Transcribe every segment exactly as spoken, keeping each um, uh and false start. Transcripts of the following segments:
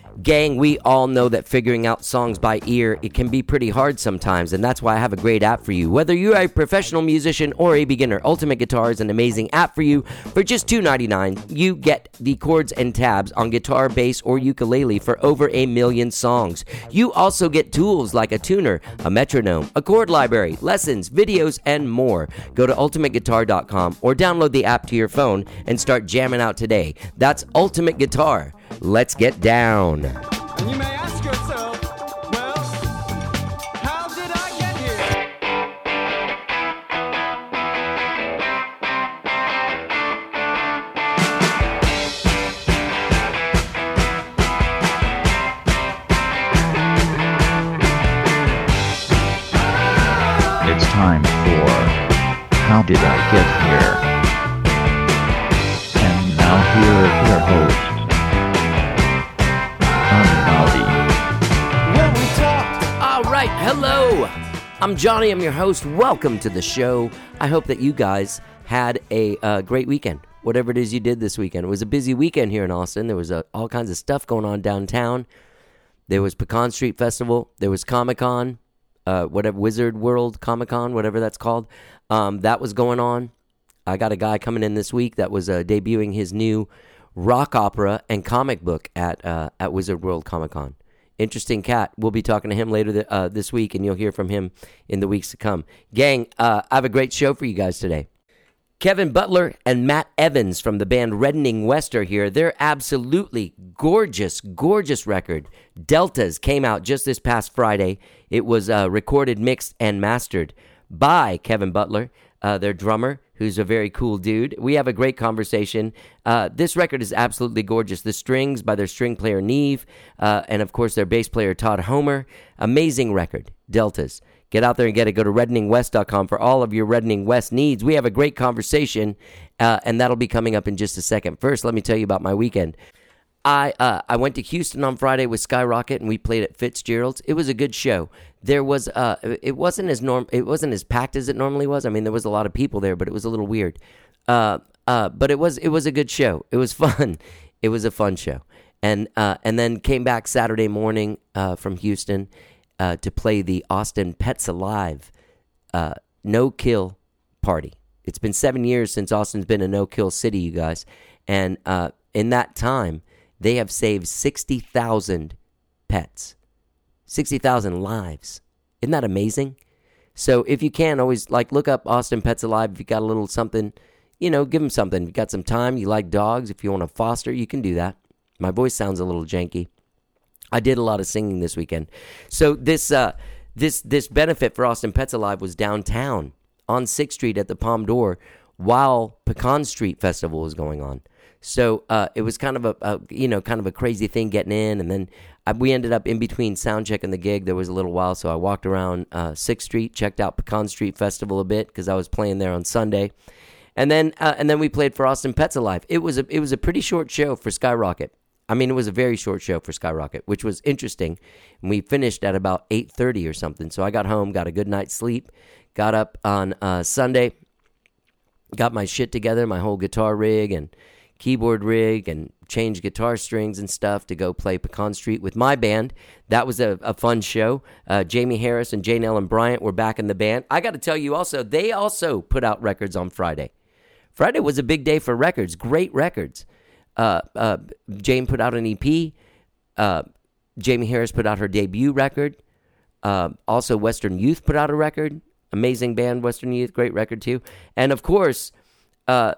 Gang, we all know that figuring out songs by ear, it can be pretty hard sometimes, and that's why I have a great app for you. Whether you're a professional musician or a beginner, Ultimate Guitar is an amazing app for you. For just two dollars and ninety-nine cents, you get the chords and tabs on guitar, bass, or ukulele for over a million songs. You also get tools like a tuner, a metronome, a chord library, lessons, videos, and more. Go to ultimate guitar dot com or download the app to your phone and start jamming out today. That's Ultimate Guitar. Let's get down. And you may ask yourself, well, how did I get here? It's time for How Did I Get Here? And now here are your hosts. All right, hello. I'm Johnny. I'm your host. Welcome to the show. I hope that you guys had a uh, great weekend, whatever it is you did this weekend. It was a busy weekend here in Austin. There was uh, all kinds of stuff going on downtown. There was Pecan Street Festival. There was Comic-Con, uh, whatever, Wizard World Comic-Con, whatever that's called. Um, that was going on. I got a guy coming in this week that was uh, debuting his new rock opera and comic book at uh, at Wizard World Comic-Con. Interesting cat. We'll be talking to him later th- uh, this week, and you'll hear from him in the weeks to come. Gang, uh, I have a great show for you guys today. Kevin Butler and Matt Evans from the band Reddening West are here. Their absolutely gorgeous, gorgeous record, Deltas, came out just this past Friday. It was uh, recorded, mixed, and mastered by Kevin Butler, uh, their drummer, who's a very cool dude. We have a great conversation. Uh, this record is absolutely gorgeous. The strings by their string player, Neve, uh, and of course their bass player, Todd Homer. Amazing record, Deltas. Get out there and get it. Go to reddening west dot com for all of your Reddening West needs. We have a great conversation, uh, and that'll be coming up in just a second. First, let me tell you about my weekend. I uh, I went to Houston on Friday with Skyrocket, and we played at Fitzgerald's. It was a good show. There was uh, it wasn't as norm, it wasn't as packed as it normally was. I mean, there was a lot of people there, but it was a little weird. Uh, uh, but it was it was a good show. It was fun. It was a fun show, and uh, and then came back Saturday morning uh, from Houston uh, to play the Austin Pets Alive uh, no kill party. It's been seven years since Austin's been a no kill city, you guys, and uh, in that time, they have saved sixty thousand pets, sixty thousand lives. Isn't that amazing? So if you can, always like look up Austin Pets Alive. If you got a little something, you know, give them something. If you got some time, you like dogs, if you want to foster, you can do that. My voice sounds a little janky. I did a lot of singing this weekend. So this uh, this this benefit for Austin Pets Alive was downtown on sixth Street at the Palm Door while Pecan Street Festival was going on. So uh, it was kind of a, a, you know, kind of a crazy thing getting in, and then I, we ended up in between sound check and the gig. There was a little while, so I walked around uh, sixth Street, checked out Pecan Street Festival a bit because I was playing there on Sunday, and then uh, and then we played for Austin Pets Alive. It was a it was a pretty short show for Skyrocket. I mean, it was a very short show for Skyrocket, which was interesting. And we finished at about eight thirty or something. So I got home, got a good night's sleep, got up on uh, Sunday, got my shit together, my whole guitar rig and keyboard rig, and change guitar strings and stuff to go play Pecan Street with my band. That was a, a fun show. Uh, Jamie Harris and Jane Ellen Bryant were back in the band. I got to tell you also, they also put out records on Friday. Friday was a big day for records, great records. Uh, uh, Jane put out an E P. Uh, Jamie Harris put out her debut record. Uh, also, Western Youth put out a record. Amazing band, Western Youth, great record too. And of course, uh,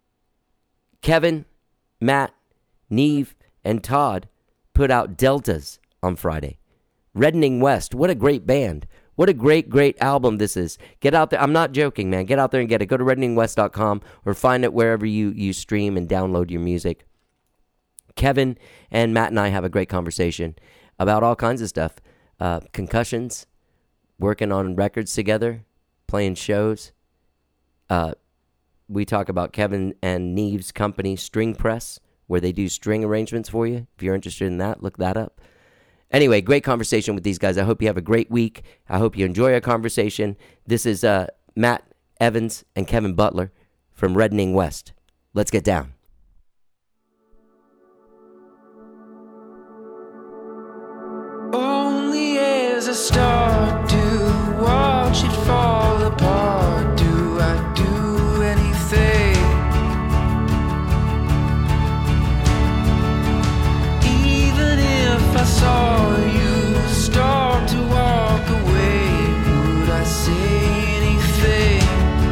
Kevin, Matt, Neve, and Todd put out Deltas on Friday. Reddening West, what a great band. What a great, great album this is. Get out there. I'm not joking, man. Get out there and get it. Go to reddening west dot com or find it wherever you, you stream and download your music. Kevin and Matt and I have a great conversation about all kinds of stuff. Uh, concussions, working on records together, playing shows. Uh, we talk about Kevin and Neve's company, String Press, where they do string arrangements for you. If you're interested in that, look that up. Anyway, great conversation with these guys. I hope you have a great week. I hope you enjoy our conversation. This is uh, Matt Evans and Kevin Butler from Reddening West. Let's get down. start to watch it fall apart? Do I do anything? Even if I saw you start to walk away, would I say anything?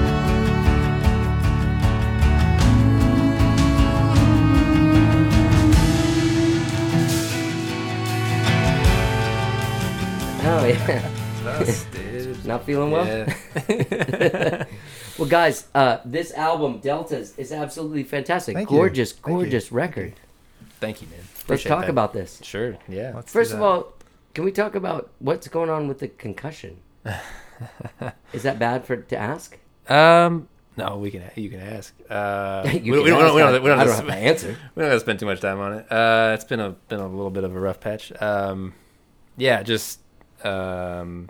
Oh yeah. Us, dude. Not feeling well? Yeah. Well, guys, uh, this album, Deltas, is absolutely fantastic. Thank you. gorgeous, Thank you. gorgeous record. Thank you, man. Let's Appreciate talk that. about this. Sure. Yeah. Let's First do of that. all, can we talk about what's going on with the concussion? Is that bad for to ask? Um. No, we can. You can ask. Uh, You we, can we don't. ask, We don't, I- we don't I have don't to, have to answer. We don't have to spend too much time on it. Uh, it's been a been a little bit of a rough patch. Um, yeah, just um,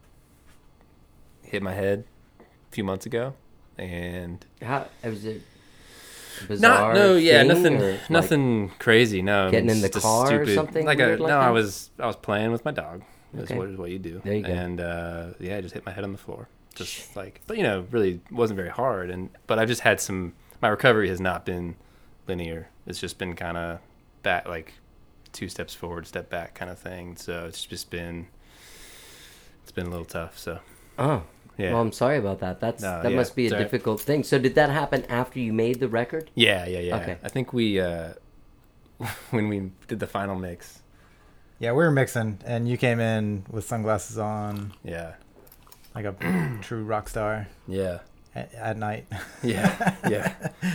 hit my head a few months ago, and How was it? Bizarre not no, yeah, thing, nothing, or, like, nothing crazy. No, getting in it's the just car or stupid. something Like weird a, like no, that? I was I was playing with my dog. That's Okay. what is what you do. There you go. And uh, yeah, I just hit my head on the floor. Just like, but you know, really wasn't very hard. And but I've just had some. My recovery has not been linear. It's just been kind of back, like two steps forward, step back kind of thing. So it's just been it's been a little tough. So Oh, yeah. well, I'm sorry about that. That's No, that yeah, must be a it's all right. difficult thing. So did that happen after you made the record? Yeah, yeah, yeah. Okay. I think we uh, when we did the final mix. Yeah, we were mixing, and you came in with sunglasses on, Yeah, like a true rock star yeah, at, at night. yeah, yeah.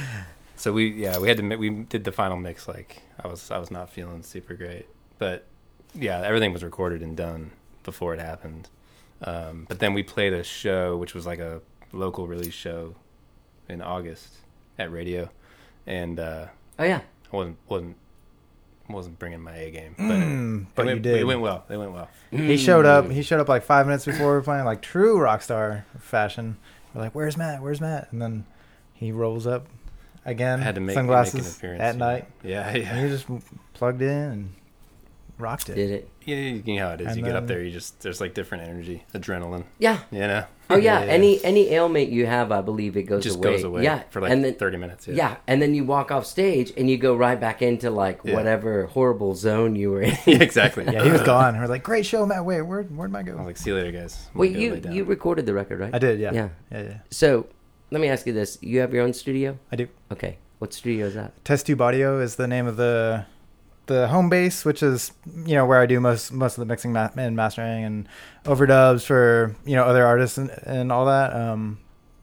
So we yeah we had to mi- we did the final mix. Like I was I was not feeling super great, but yeah, everything was recorded and done before it happened. Um, but then we played a show which was like a local release show in August at Radio, and uh, Oh yeah. I wasn't wasn't wasn't bringing my A game, but, Mm, it but went, you did. It went well. It went well. He showed up. He showed up like five minutes before we were playing, like true rock star fashion. We're like, "Where's Matt? Where's Matt?" And then he rolls up again, I had to make, sunglasses make an appearance at you night, know. Yeah, and yeah. he just plugged in and rocked it. Did it? You know, you know how it is. And you get up then- there, you just there's like different energy, adrenaline. Yeah. You know. Oh yeah. Any any ailment you have, I believe it goes just away. goes away. Yeah. For like and then, thirty minutes. Yeah. yeah. And then you walk off stage and you go right back into like Yeah. whatever horrible zone you were in. Yeah, exactly. Yeah, he was gone. We're like, "Great show, Matt. Wait, where where'd Matt I was go?" like, see you later, guys. I'm Wait, gonna go you lay down. you recorded the record, right? I did. Yeah. Yeah. Yeah. Yeah. So let me ask you this: you have your own studio? I do. Okay. What studio is that? Test Tube Audio is the name of the the home base, which is you know where I do most most of the mixing ma- and mastering and overdubs for you know other artists and, and all that. Um,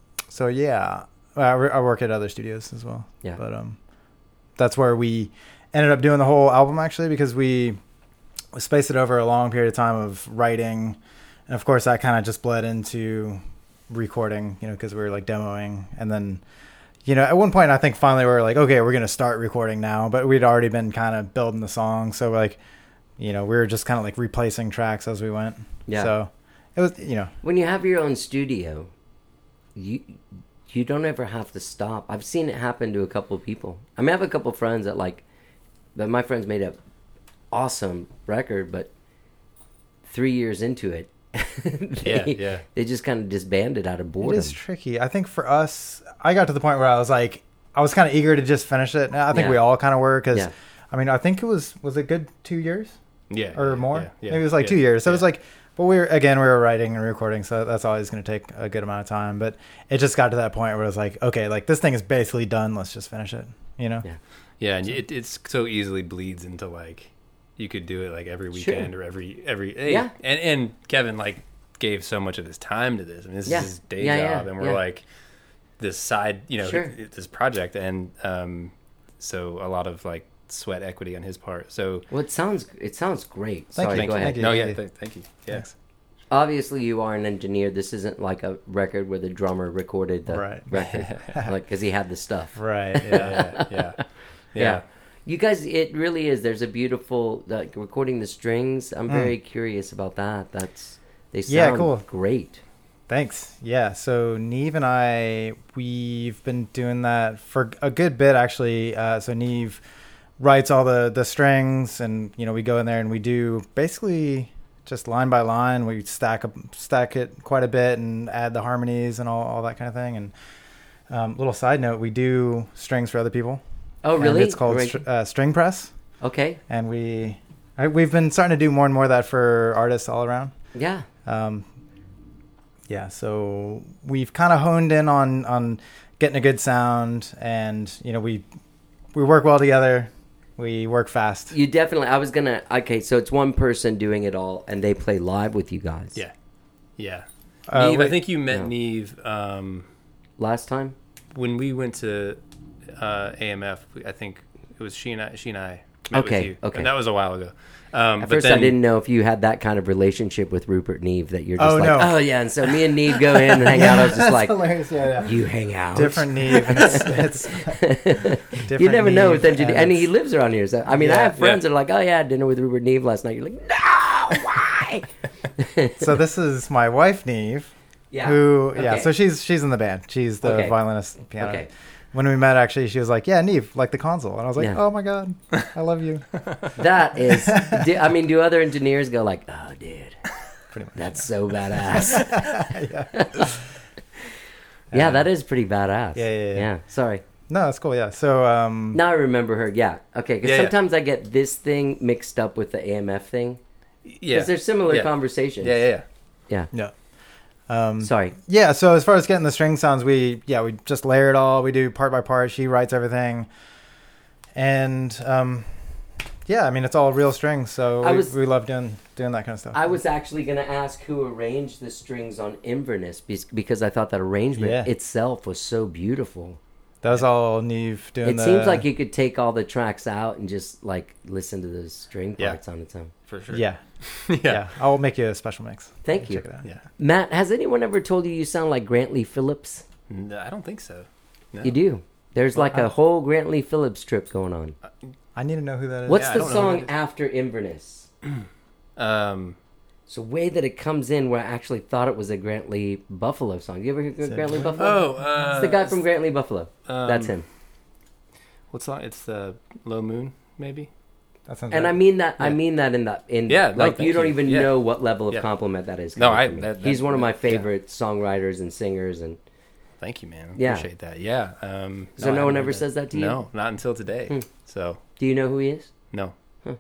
so yeah, I, re- I work at other studios as well. Yeah. but um, that's where we ended up doing the whole album actually because we spaced it over a long period of time of writing, and of course that kind of just bled into recording. You know, because we were like demoing and then. You know, at one point, I think finally we were like, okay, we're going to start recording now. But we'd already been kind of building the song. So, like, you know, we were just kind of like replacing tracks as we went. Yeah. So, it was, you know. When you have your own studio, you you don't ever have to stop. I've seen it happen to a couple of people. I mean, I have a couple of friends that like, that my friends made a awesome record, but three years into it, they, Yeah, yeah. they just kind of disbanded out of It boredom. is tricky. I think for us, I got to the point where I was like, I was kind of eager to just finish it. I think Yeah. we all kind of were because, Yeah. I mean, I think it was, was it good two years Yeah. or yeah, more? Yeah, yeah, Maybe it was like yeah, two years. So it was yeah. like, but we were, again, we were writing and recording. So that's always going to take a good amount of time. But it just got to that point where it was like, okay, like this thing is basically done. Let's just finish it, you know? Yeah. Yeah, and it it's so easily bleeds into like you could do it like every Sure. weekend or every every hey, Yeah. And and Kevin like gave so much of his time to this. I mean, this Yeah. is his day Yeah, yeah, job, and we're yeah. like this side, you know, Sure. th- this project, and um, so a lot of like sweat equity on his part. So Well, it sounds it sounds great. Thank Sorry, you. go ahead. Thank you. no, yeah, th- thank you. Yeah, Thanks. Obviously, you are an engineer. This isn't like a record where the drummer recorded the Right. record, like because he had the stuff. Right. yeah, yeah, yeah, Yeah. yeah. You guys, it really is. There's a beautiful like recording the strings. I'm Mm. very curious about that. That's they sound Yeah, cool. great. Thanks. Yeah. So Neve and I, we've been doing that for a good bit actually. Uh, so Neve writes all the, the strings and, you know, we go in there and we do basically just line by line. We stack up, stack it quite a bit and add the harmonies and all, all that kind of thing. And um, little side note, we do strings for other people. Oh, And really? it's called Right. str- uh, String Press. Okay. And we, I, we've been starting to do more and more of that for artists all around. Yeah. Um, yeah, so we've kind of honed in on, on getting a good sound, and you know we we work well together. We work fast. You definitely. I was gonna. Okay, so it's one person doing it all, and they play live with you guys. Yeah, yeah. Uh, Neve, I wait. think you met No. Neve um, Last time. when we went to uh, A M F. I think it was she and I. She and I met Okay, with you. okay. And that was a while ago. Um, At but first, then, I didn't know if you had that kind of relationship with Rupert Neve that you're just Oh, like, no. oh yeah, and so me and Neve go in and hang out. I was just That's like, hilarious. Yeah, yeah. you hang out. Different Neve, and it's, it's different You never know Neve, with engineer, and he it's- lives around here. So I mean, I Yeah, have friends yeah. that are like, oh yeah, I had dinner with Rupert Neve last night. You're like, no, why? So this is my wife Neve, Yeah. who yeah. Okay. So she's she's in the band. She's the Okay. violinist, piano. Okay. When we met, actually, she was like, "Yeah, Neve, like the console," and I was like, Yeah. "Oh my god, I love you." That is, do, I mean, do other engineers go like, oh, dude, Pretty much. that's so badass? yeah. Yeah, that is pretty badass. Yeah, yeah, yeah. Sorry. No, that's cool. Yeah. So um, Now I remember her. Yeah. Okay. Because Yeah, yeah. sometimes I get this thing mixed up with the A M F thing. yeah, Because they're similar yeah. conversations. Yeah, yeah, yeah. Yeah. yeah. Um, Sorry. Yeah, so as far as getting the string sounds, we yeah we just layer it all. We do part by part. She writes everything, and um, yeah, I mean it's all real strings. So I we, was- we love doing doing that kind of stuff. I was actually going to ask who arranged the strings on Inverness bes- because I thought that arrangement Yeah. itself was so beautiful. that was all Neve doing. It the, seems like you could take all the tracks out and just like listen to the string Yeah. parts on its own. For sure. yeah, yeah. yeah. I'll make you a special mix. Thank you. Check it out. Yeah. Matt, has anyone ever told you you sound like Grantley Phillips? No, I don't think so. No. You do. There's Well, like a I- whole Grantley Phillips trip going on. I need to know who that is. What's Yeah, I the don't know who song that is. after Inverness? Um, It's a way that it comes in where I actually thought it was a Grantley Buffalo song. You ever hear Is it- Grantley Buffalo? oh, uh, It's the guy from Grantley Buffalo. um, That's him. What song? It's the Low Moon, maybe. That sounds And right. I mean that. I Yeah. mean that in the in Yeah, no, like thank you don't you. even Yeah. know what level of Yeah. compliment that is. No, coming I- from me. that- He's that- one of my yeah. favorite songwriters and singers. And Thank you, man. I Yeah. appreciate that. Yeah. Um, So I no haven't one heard ever that. says that to you? No, not until today. Hmm. So do you know who he is? no.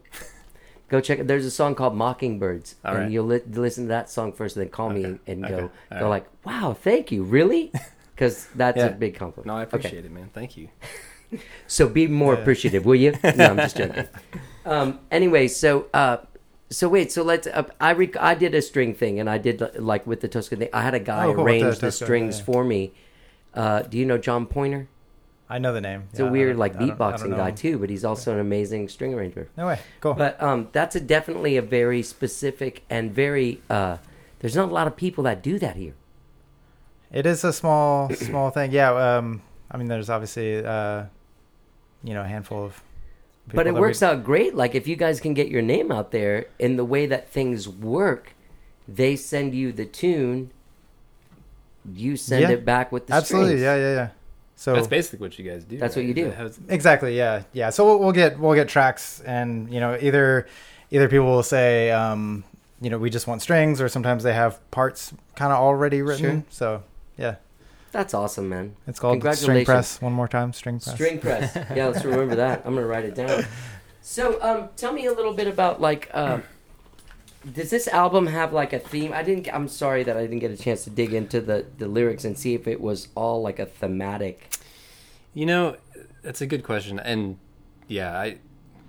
Go check it. There's a song called Mockingbirds, All and right. you'll li- listen to that song first, and then call me Okay. and Okay. go All go right. like, "Wow, thank you, really?" Because that's Yeah. a big compliment. No, I Okay. appreciate it, man. Thank you. So be more Yeah. appreciative, will you? No, I'm just joking. Um, anyway, so uh, so wait, so let's. Uh, I rec- I did a string thing, and I did uh, like with the Tosca thing. I had a guy Oh, cool, with the arrange the, Tosca, strings yeah. for me. Uh, do you know John Pointer? I know the name. He's Yeah, a I weird don't- like I don't- I don't beatboxing know guy him. too, but he's also an amazing string arranger. No way. Cool. But um, that's a definitely a very specific and very. Uh, there's not a lot of people that do that here. It is a small, small thing. Yeah. Um, I mean, there's obviously, uh, you know, a handful of. But people it that works we- out great. Like if you guys can get your name out there in the way that things work, they send you the tune. You send Yeah. it back with the Absolutely. strings. Yeah, yeah, yeah. So That's basically what you guys do. That's what right? you do. Is that how it's- exactly. Yeah, yeah. So we'll, we'll get we'll get tracks, and you know, either either people will say, um, you know, we just want strings, or sometimes they have parts kind of already written. Sure. So yeah, That's awesome, man. it's called String Congratulations. Press. One more time, String Press. String press. Yeah, let's remember that. I'm gonna write it down. So, um, tell me a little bit about like, uh, does this album have like a theme? I didn't. I'm sorry that I didn't get a chance to dig into the the lyrics and see if it was all like a thematic. You know, that's a good question, and yeah, I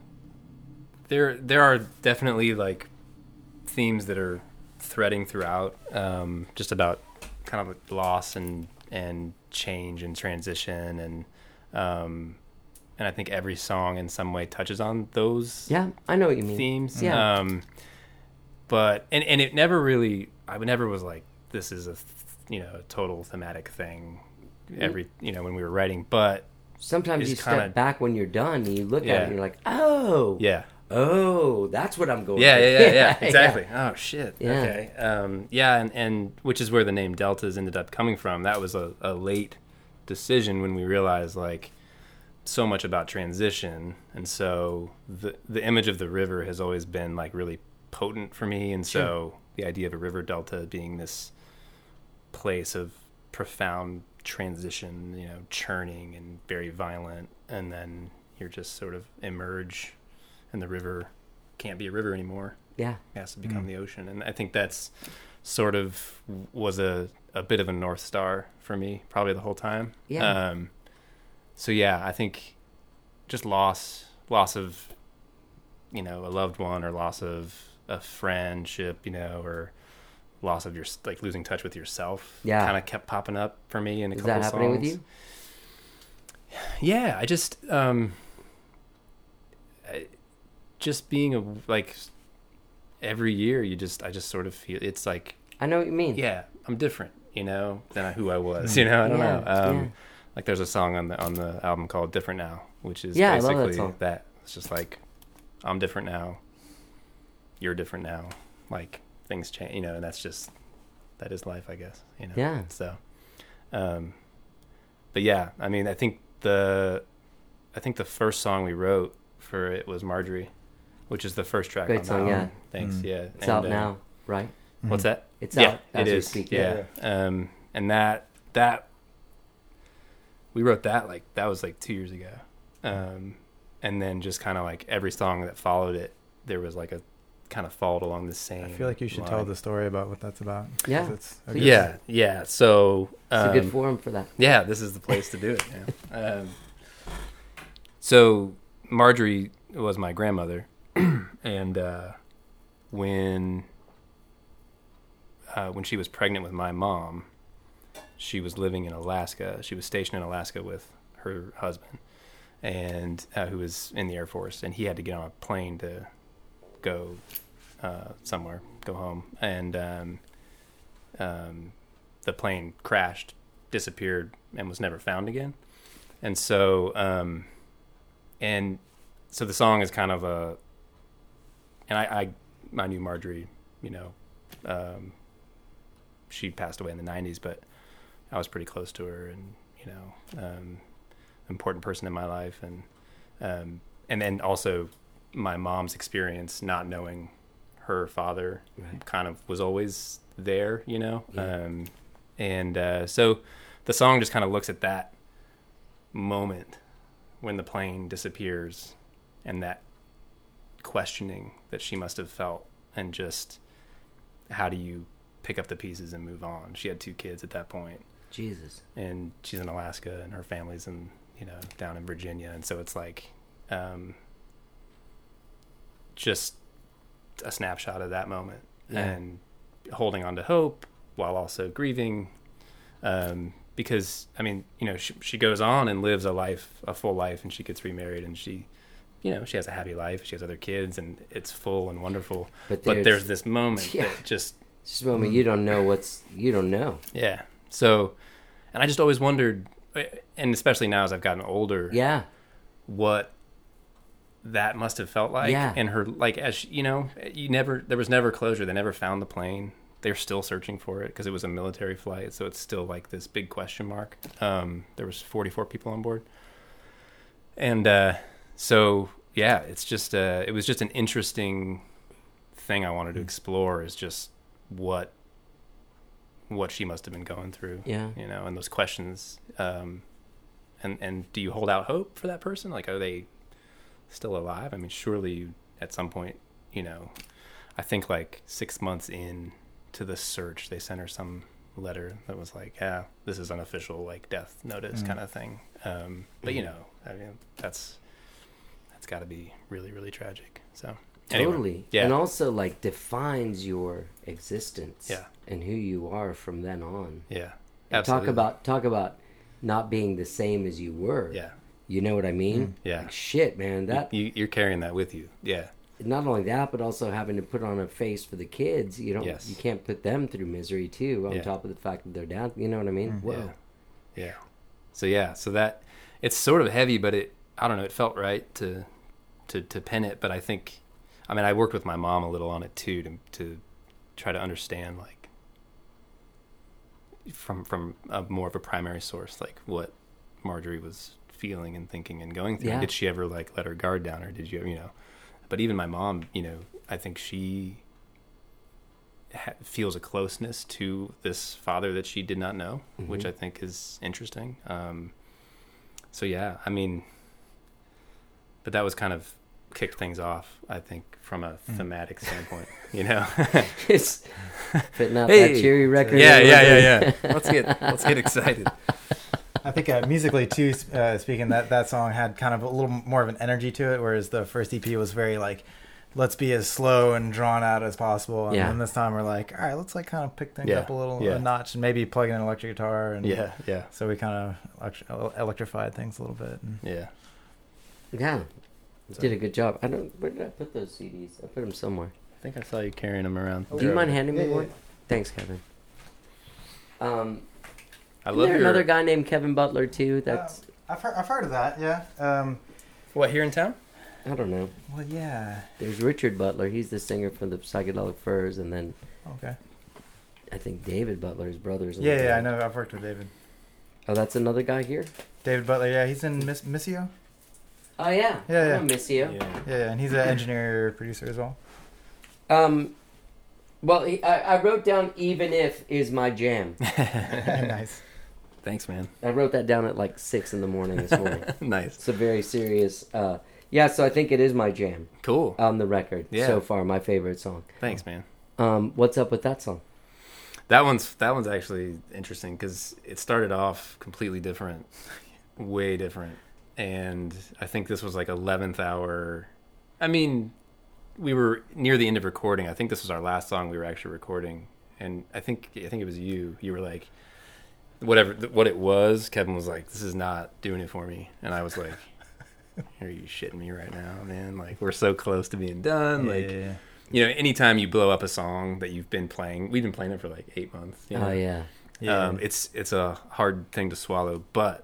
there there are definitely like themes that are threading throughout, um, just about kind of like loss and and change and transition, and um, and I think every song in some way touches on those Yeah, I know what you mean. themes. Yeah. Um, but and and it never really, I never was like, this is a th- you know a total thematic thing. Every you know when we were writing, but Sometimes It's you step kinda- back when you're done and you look at Yeah. it and you're like, oh, yeah. oh, that's what I'm going. Yeah, for. yeah, yeah, yeah, exactly. Oh shit. Yeah. Okay. Um, yeah, and, and which is where the name Deltas ended up coming from. That was a, a late decision when we realized like so much about transition, and so the the image of the river has always been like really potent for me. And so the idea of a river delta being this place of profound transition, you know, churning and very violent, and then you're just sort of emerge and the river can't be a river anymore. Yeah. It has to become the ocean. And I think that's sort of was a, a bit of a North Star for me probably the whole time. Yeah. Um, so yeah, I think just loss, loss of, you know, a loved one, or loss of a friendship, you know, or loss of your, like losing touch with yourself. Yeah. Kind of kept popping up for me in a Is couple that happening songs. with you? Yeah. I just, um, I, just being a, like every year you just, I just sort of feel it's like, I know what you mean. yeah, I'm different, you know, than who I was, you know, I don't Yeah, know. Um, yeah. Like there's a song on the on the album called Different Now, which is Yeah, I love basically that song. that. It's just like, I'm different now, you're different now, like things change, you know, and that's just, that is life, I guess, you know. Yeah. So, um, but yeah, I mean, I think the, I think the first song we wrote for it was Marjorie, which is the first track Great on song, the yeah. album. Thanks, Mm. yeah. It's And, out uh, now, right? What's that? It's yeah, out as it we is. speak. Yeah. Um, and that that we wrote that like that was like two years ago, um, and then just kind of like every song that followed it, there was like a kind of followed along the same. I feel like you should line. tell the story about what that's about. 'cause Yeah. It's a So good- Yeah, yeah. So It's um, a good forum for that. yeah, this is the place to do it. Yeah. um, so Marjorie was my grandmother, and uh, when uh, when she was pregnant with my mom, she was living in Alaska. She was stationed in Alaska with her husband, and uh, who was in the Air Force, and he had to get on a plane to go uh, somewhere, go home, and um, um, the plane crashed, disappeared, and was never found again. And so, um, and so the song is kind of a, and I, I, I knew Marjorie, you know, um, she passed away in the nineties, but I was pretty close to her, and, you know, um, important person in my life. And, um, and then also my mom's experience, not knowing her father Right. kind of was always there, you know? Yeah. Um, and, uh, so the song just kind of looks at that moment when the plane disappears and that questioning that she must have felt, and just how do you pick up the pieces and move on? She had two kids at that point, Jesus. and she's in Alaska, and her family's in, you know, down in Virginia. And so it's like, um, just a snapshot of that moment, Yeah. and holding on to hope while also grieving. Um, because I mean, you know, she, she goes on and lives a life, a full life, and she gets remarried, and she, you know, she has a happy life. She has other kids, and it's full and wonderful. But But there's- there's this moment Yeah. that just, It's just a moment you don't know what's, you don't know. yeah. So, and I just always wondered, and especially now as I've gotten older, Yeah. what that must have felt like. Yeah. And her, like, as she, you know, you never, there was never closure. They never found the plane. They're still searching for it because it was a military flight. So it's still like this big question mark. Um, there was forty-four people on board. And, uh, so yeah, it's just, uh, it was just an interesting thing I wanted to explore, is just what, what she must have been going through, Yeah. you know, and those questions. Um, and, and do you hold out hope for that person? Like, are they still alive? I mean, surely at some point, you know, I think like six months in to the search, they sent her some letter that was like, yeah, this is unofficial, like death notice Mm. kind of thing. Um, but you know, I mean, that's, that's gotta be really, really tragic. So anyway, Totally. yeah. And also like defines your existence. Yeah. And who you are from then on. yeah, And talk absolutely. about talk about not being the same as you were. yeah, You know what I mean? yeah. Like, shit, man. That you, you're carrying that with you. Yeah. not only that, but also having to put on a face for the kids. You don't. Yes. You can't put them through misery too. On Yeah. top of the fact that they're down. You know what I mean? Whoa. Yeah. Yeah. So yeah, so that it's sort of heavy, but it, I don't know, it felt right to, to, to pen it. But I think, I mean, I worked with my mom a little on it too, to, to try to understand, like, from, from a more of a primary source, like what Marjorie was feeling and thinking and going through. Yeah. Did she ever like let her guard down, or did you, you know, but even my mom, you know, I think she ha- feels a closeness to this father that she did not know, Mm-hmm. which I think is interesting. Um, so yeah, I mean, but that was kind of kicked things off, I think, from a thematic standpoint, you know? It's fitting out Hey. that cheery record. yeah, a yeah, little yeah, bit. yeah. Let's get, let's get excited. I think uh, musically too, uh, speaking, that that song had kind of a little more of an energy to it, whereas the first E P was very like, let's be as slow and drawn out as possible. And Yeah. then this time we're like, all right, let's like kind of pick things Yeah, up a little yeah. a notch and maybe plug in an electric guitar. And Yeah, yeah, So we kind of elect- electrified things a little bit. And yeah. Yeah. Did a good job. I don't. Where did I put those C Ds? I put them somewhere. I think I saw you carrying them around. Do you mind They're- handing me Yeah, one? yeah. Thanks, Kevin. Um, I isn't love there your, another guy named Kevin Butler too? That's I've heard, I've heard of that, yeah. Um, what, here in town? I don't know. well, yeah. There's Richard Butler. He's the singer for the Psychedelic Furs, and then Okay. I think David Butler's brothers. in Yeah, the yeah, I band. know. I've worked with David. Oh, that's another guy here. David Butler, yeah, he's in Miss Missio. Oh yeah. Yeah, yeah. I miss you. Yeah. Yeah, and he's an engineer producer as well. Um, well, he, I, I wrote down "Even If" is my jam. Nice. Thanks, man. I wrote that down at like six in the morning this morning. Nice. It's a very serious. Uh, yeah, so I think it is my jam Cool. on the record Yeah. so far. My favorite song. Thanks, man. Um, what's up with that song? That one's that one's actually interesting because it started off completely different, way different, and I think this was like eleventh hour. I mean, we were near the end of recording. I think this was our last song we were actually recording, and I think I think it was you. You were like, whatever what it was. Kevin was like, "This is not doing it for me," and I was like, "Are you shitting me right now, man? Like we're so close to being done. Yeah, like." yeah, yeah. You know, anytime you blow up a song that you've been playing, we've been playing it for like eight months. You know? Oh yeah. Yeah. Um, it's it's a hard thing to swallow, but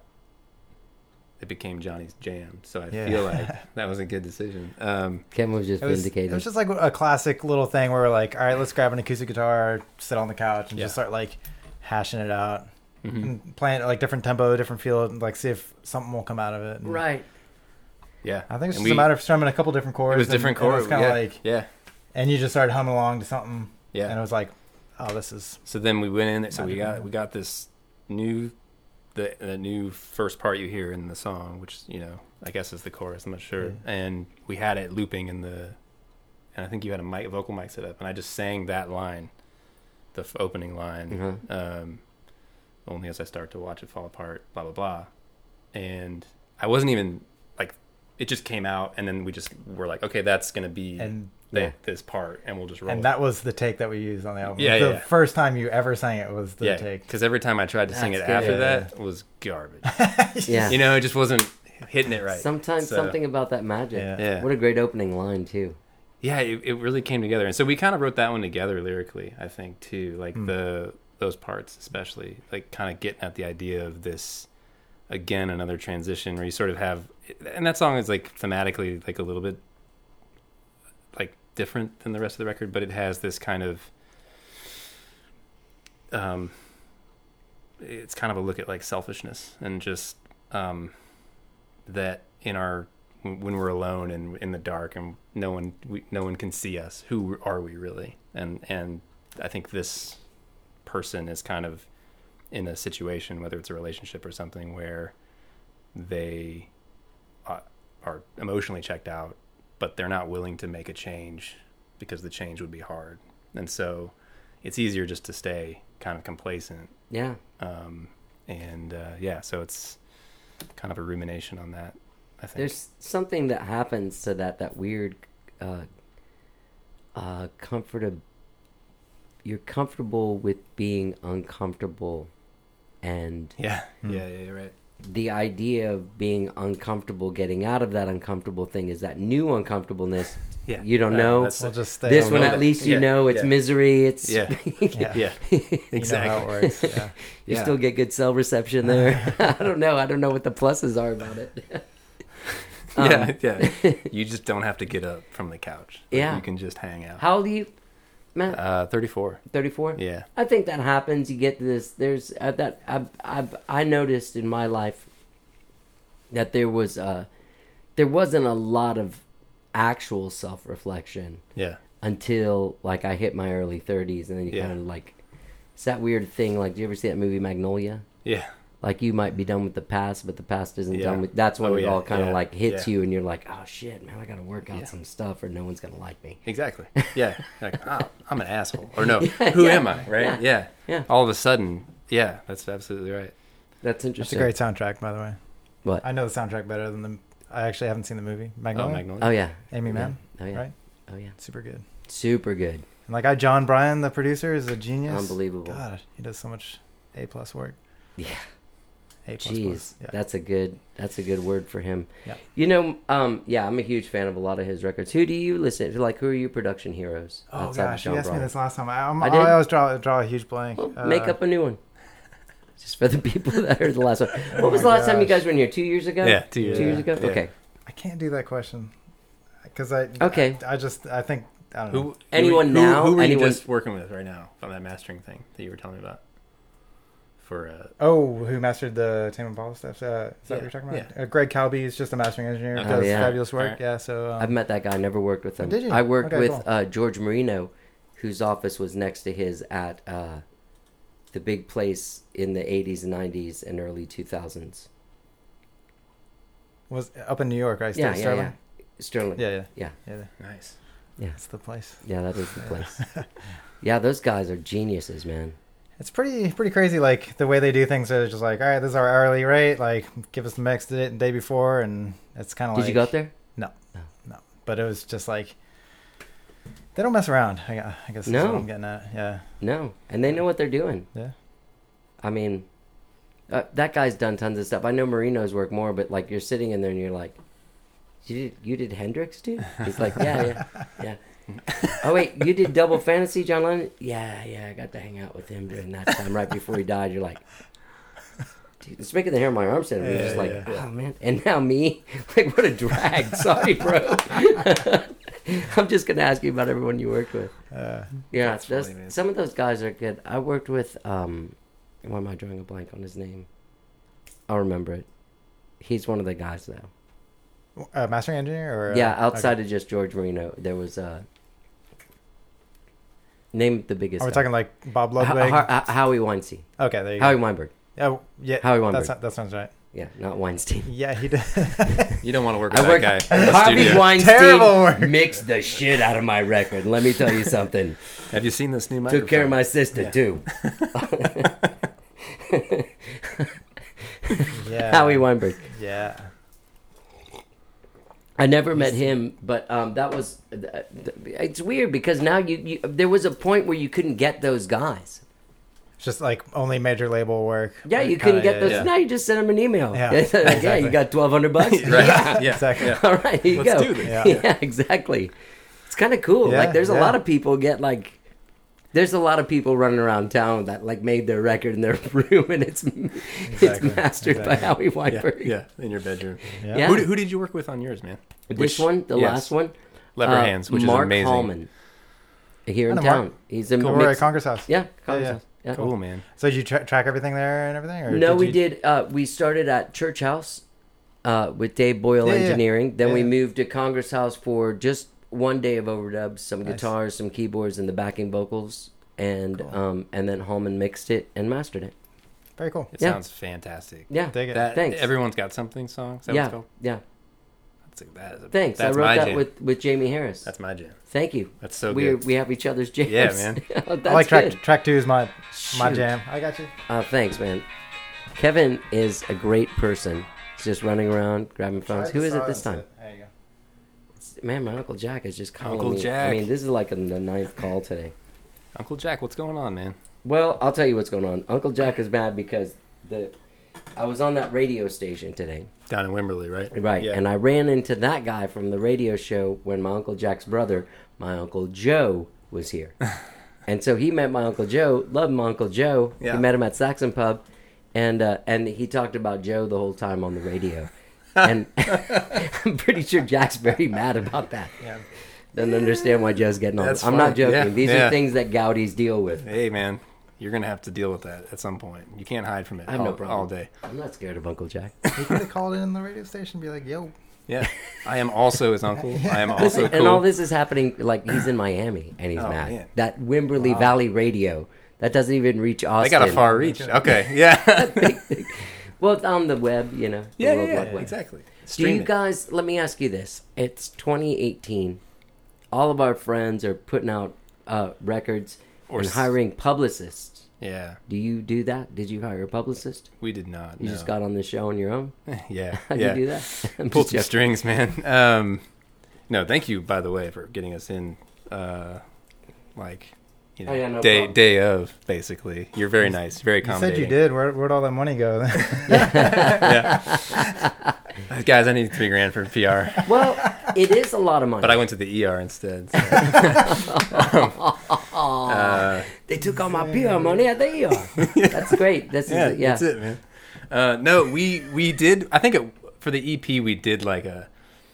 it became Johnny's jam, so I Yeah. feel like that was a good decision. Um, Kevin was just It was, vindicated. it was just like a classic little thing where we're like, all right, let's grab an acoustic guitar, sit on the couch, and Yeah. just start like hashing it out, mhm. and playing it like different tempo, different feel, and like see if something will come out of it. And right. Yeah, I think it's And just a we- matter of strumming a couple different chords. It was and- different and it chords. was kind yeah, of like, yeah, and you just started humming along to something, yeah. and it was like, oh, this is So then we went in. So Not we even- got we got this new the the new first part you hear in the song, which you know I guess is the chorus. I'm not sure. Yeah. And we had it looping in the, and I think you had a mic vocal mic set up, and I just sang that line, the f- opening line. Uh-huh. Um, only as I start to watch it fall apart, blah blah blah, and I wasn't even like, it just came out, and then we just were like, okay, that's gonna be and the, Yeah. this part, and we'll just roll. and it. that was the take that we used on the album. Yeah, the yeah, yeah. first time you ever sang it was the yeah, take. because every time I tried to sing it That's good. after Yeah, that was garbage. Yeah. You know, it just wasn't hitting it right. Sometimes So, something about that magic. Yeah. Yeah. What a great opening line too. Yeah, it, it really came together, and so we kind of wrote that one together lyrically. I think too, like Hmm. the those parts especially, like kind of getting at the idea of this again, another transition where you sort of have, and that song is like thematically like a little bit like different than the rest of the record, but it has this kind of um it's kind of a look at like selfishness and just um that in our when we're alone and in the dark and no one we, no one can see us, who are we really? And and I think this person is kind of in a situation, whether it's a relationship or something, where they are, are emotionally checked out, but they're not willing to make a change because the change would be hard. And so it's easier just to stay kind of complacent. Yeah. Um, and uh, yeah, so it's kind of a rumination on that, I think. There's something that happens to that that weird uh uh comfortable you're comfortable with being uncomfortable, and yeah, yeah, yeah, you're right. the idea of being uncomfortable, getting out of that uncomfortable thing is that new uncomfortableness. Yeah, You don't Uh, know. that's- We'll just stay This on one the- at least you Yeah, know it's yeah. misery. It's Yeah. Yeah. Yeah, You know exactly. how it works. Yeah. you Yeah. still get good cell reception there. I don't know. I don't know what the pluses are about it. Um, yeah, yeah. You just don't have to get up from the couch. Like, Yeah. you can just hang out. How old are you, Matt? Uh, thirty-four. thirty-four? Yeah. I think that happens. You get this. There's uh, that I've, I've I noticed in my life that there was uh there wasn't a lot of actual self reflection. Yeah. until like I hit my early thirties, and then you Yeah. kind of like it's that weird thing. Like, do you ever see that movie Magnolia? Yeah. Like, you might be done with the past, but the past isn't Yeah. done with. That's when Oh, it yeah, all kind of yeah, like hits yeah. you, and you're like, oh shit, man, I got to work out Yeah. some stuff, or no one's gonna like me. Exactly. Yeah. Like, oh, I'm an asshole. Or no, who yeah, am I? Right? yeah, Yeah. yeah. All of a sudden, yeah, that's absolutely right. That's It's a interesting. great soundtrack, by the way. What? I know the soundtrack better than the. I actually haven't seen the movie. Magnolia. Oh, Magnolia. Oh yeah. Amy Mann. Oh yeah. Right? Oh yeah. Super good. Super good. And like I, John Bryan, the producer, is a genius. Unbelievable. God, he does so much A plus work. Yeah. A plus Jeez, plus. Yeah. that's a good that's a good word for him. Yeah. You know, um, yeah, I'm a huge fan of a lot of his records. Who do you listen to? Like, who are your production heroes? Oh outside of gosh, you Sean asked me Bryan? this last time. I, I'm, I I, did? I always draw draw a huge blank. Well, Uh, make up a new one. Just for the people that heard the last one. What was the my last time you gosh. guys were in here? Two years ago? Yeah, two years Two years ago. ago? Yeah. Okay. I can't do that question because I. Okay. I, I just I think I don't know. Who, Anyone who, now? Who, who were Anyone- you just working with right now on that mastering thing that you were telling me about? For uh, Oh, who mastered the Tame Impala stuff? Uh, is that Yeah, what you're talking about? yeah. Uh, Greg Calby is just a mastering engineer. Okay. Does Oh, yeah. fabulous work. Alright. Yeah. So um, I've met that guy. Never worked with him. Did you? I worked Okay, with cool. uh, George Marino, whose office was next to his at uh, the big place in the eighties and nineties and early two thousands. was up in New York, right? Yeah, yeah, Sterling? yeah. Sterling. yeah, yeah, Yeah. yeah. nice. Yeah. That's the place. Yeah, that is the place. Yeah, those guys are geniuses, man. It's pretty pretty crazy. Like the way they do things is just like, all right, this is our hourly rate. Like, give us the mix the day before, and it's kind of Did like. you go up there? No, no. But it was just like they don't mess around. I, gu- I guess that's No. what I'm getting at. Yeah, No, and they know what they're doing. yeah. I mean, uh, that guy's done tons of stuff. I know Marino's work more, but like you're sitting in there and you're like, "You did, you did Hendrix, dude?" He's like, "Yeah, yeah, yeah." Oh wait, you did Double Fantasy, John Lennon? Yeah, yeah. I got to hang out with him during that time right before he died. You're like, dude, it's making the hair on my arm stand. You're just Yeah, like, yeah. oh man. And now me, like, what a drag. Sorry, bro. I'm just gonna ask you about everyone you worked with. Uh, Yeah, That's those, funny, man. some of those guys are good. I worked with, um, why am I drawing a blank on his name? I'll remember it. He's one of the guys, though. uh, mastering engineer or uh, Yeah, outside okay. of just George Marino, there was, uh, name the biggest Are we guy. talking like Bob Ho- Ludwig? Ho- Ho- Howie Weinstein. okay, there you Howie go. Weinberg. Oh, yeah, Howie that's, Weinberg. that sounds right. Yeah, not Weinstein. Yeah, he did. You don't want to work with I that worked. guy. in the Harvey studio. Weinstein Terrible work. mixed the shit out of my record. Let me tell you something. Have you seen this new microphone? Took care of my sister Yeah. too. Yeah, Howie Weinberg. Yeah, I never met him, but um, that was. Uh, it's weird because now you, you there was a point where you couldn't get those guys. it's just like only major label work. Yeah, you Kinda, couldn't get yeah, those. yeah. Now you just send them an email. Yeah, Like, yeah, exactly. you got twelve hundred bucks. Right? Yeah. Yeah. Exactly. Yeah. All right, here you Let's go. do this. Yeah, Yeah. exactly. It's kind of cool. Yeah, like, there's a yeah. lot of people get like. There's a lot of people running around town that like made their record in their room, and it's it's Exactly, mastered by exactly. Howie Yeah, Weinberg. yeah, in your bedroom. Yeah. Yeah. Who, did- who did you work with on yours, man? This Which- one, the yes. last one, Lever uh, Hands, which Mark is amazing. Hallman, here in I know Mark. town. He's a Cool. We're at mix- Congress House. Yeah, Congress yeah. House. Yeah. Cool, man. So did you tra- track everything there and everything? Or No, we you- did. Uh, we started at Church House uh, with Dave Boyle Yeah, yeah. Engineering. Then we Yeah. moved to Congress House for just one day of overdubs, some Nice. guitars, some keyboards, and the backing vocals. And Cool. um, and then Hallman mixed it and mastered it. Very cool. It Yeah. sounds fantastic. Yeah, Dig it. That, Thanks. Everyone's got something song. Is that what yeah, it's called? yeah. That's, a- that is a, Thanks. That's I wrote my that jam. with, with Jamie Harris. That's my jam. Thank you. That's so we good. we have each other's jams. Yeah, man. Oh, that's I like track good. track two is my my Shoot. jam. I got you. Uh, thanks, man. Kevin is a great person. He's just running around grabbing phones. Who is it this time? There you go. Man, my Uncle Jack is just calling Uncle me. Jack. I mean, this is like the ninth call today. Uncle Jack, what's going on, man? Well, I'll tell you what's going on. Uncle Jack is mad because the I was on that radio station today. Down in Wimberley, right? Right. Yeah. And I ran into that guy from the radio show when my Uncle Jack's brother, my Uncle Joe, was here. And so he met my Uncle Joe, loved my Uncle Joe. Yeah. He met him at Saxon Pub, and uh, and he talked about Joe the whole time on the radio. And I'm pretty sure Jack's very mad about that. Yeah. Doesn't understand why Joe's getting on. That's I'm not fine. joking. Yeah, These yeah. are things that Gaudis deal with. Hey, man, you're gonna have to deal with that at some point. You can't hide from it I have all, no problem. all day. I'm not scared of Uncle Jack. He could have called in the radio station and be like, "Yo, Yeah, I am also his uncle. I am also Listen, cool. and all this is happening like he's in Miami and he's Oh, mad. man. That Wimberley Valley radio that doesn't even reach they Austin. got a far reach. Okay, yeah, Well, it's on the web, you know. the yeah, World yeah, Wide Web. exactly. Do Stream you it. guys? Let me ask you this: it's twenty eighteen. All of our friends are putting out uh, records Or and s- hiring publicists. Yeah, Do you do that? Did you hire a publicist? we did not. You no. just got on the show on your own. yeah, How'd yeah. you do that? I'm Pull just some joking. strings, man. Um, no, thank you, by the way, for getting us in. Uh, like, you know, Oh, yeah, no day problem. day of basically. You're very nice, very You said accommodating. you did. Where, where'd all that money go? Uh, Guys, I need three grand for P R, Well, it is a lot of money. but I went to the E R instead. So. uh, They took all my P R money at the E R. That's great. This yeah, is yeah. that's it, man. Uh, no, we we did. I think it, for the E P we did like a.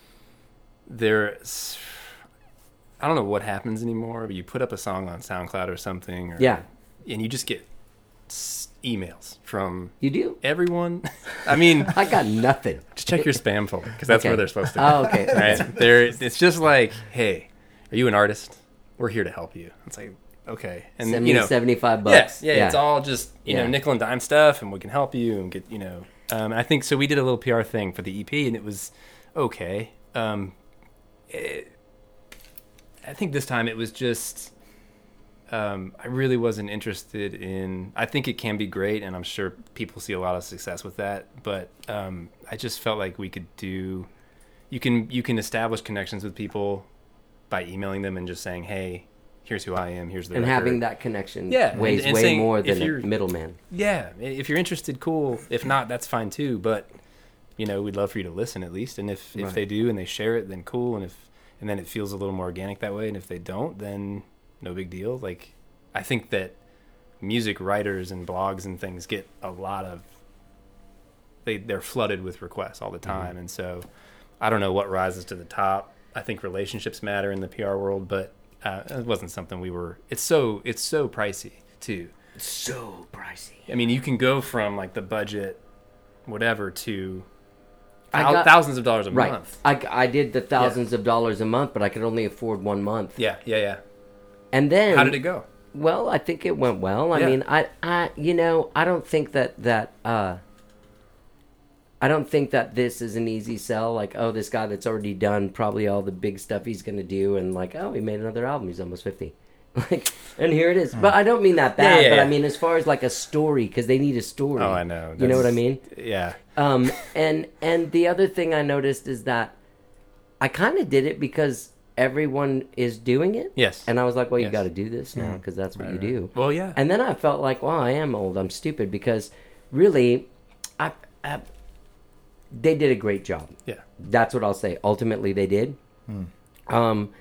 There's, I don't know what happens anymore, but you put up a song on SoundCloud or something, or, Yeah, and you just get s- emails from you do. everyone. I mean, I got nothing. just check your spam folder because that's Okay. where they're supposed to. Go. Oh, okay. Right? There, it's just like, hey, are you an artist? We're here to help you. It's like, okay, and Send you me know, seventy-five yeah, bucks. yeah, it's all just you Yeah. know nickel and dime stuff, and we can help you and get you know. Um, I think so. We did a little P R thing for the E P, and it was okay. Um, it, I think this time it was just. Um, I really wasn't interested in. I think it can be great, and I'm sure people see a lot of success with that. But um, I just felt like we could do. You can you can establish connections with people by emailing them and just saying, "Hey, here's who I am. Here's the and record." having that connection Yeah, weighs and- and way saying more if than a you're- middleman. Yeah, if you're interested, cool. If not, that's fine too. But you know, we'd love for you to listen at least. And if, if Right. they do and they share it, then cool. And if and then it feels a little more organic that way. And if they don't, then no big deal. Like I think that music writers and blogs and things get a lot of they they're flooded with requests all the time. And so I don't know what rises to the top. I think relationships matter in the P R world, but uh, it wasn't something we were. It's so it's so pricey too. So pricey. I mean, you can go from like the budget, whatever, to I thou- got- thousands of dollars a Right. month. I, I did the thousands of dollars a month, but I could only afford one month. Yeah, yeah, yeah. And then How did it go? Well, I think it went well. I Yeah. mean, I, I, you know, I don't think that that uh, I don't think that this is an easy sell. Like, oh, this guy that's already done probably all the big stuff he's gonna do, and like, oh, he made another album. He's almost fifty. Like, and here it is. But I don't mean that Yeah, bad. yeah, but I yeah. mean, as far as like a story, because they need a story. Oh, I know. You know what I That's- mean? Yeah. Um, and and the other thing I noticed is that I kind of did it because everyone is doing it. Yes. And I was like, well, you Yes. got to do this now because that's what you do. Well, yeah. And then I felt like, well, I am old. I'm stupid because really, I, I they did a great job. Yeah. That's what I'll say. Ultimately, they did. Um,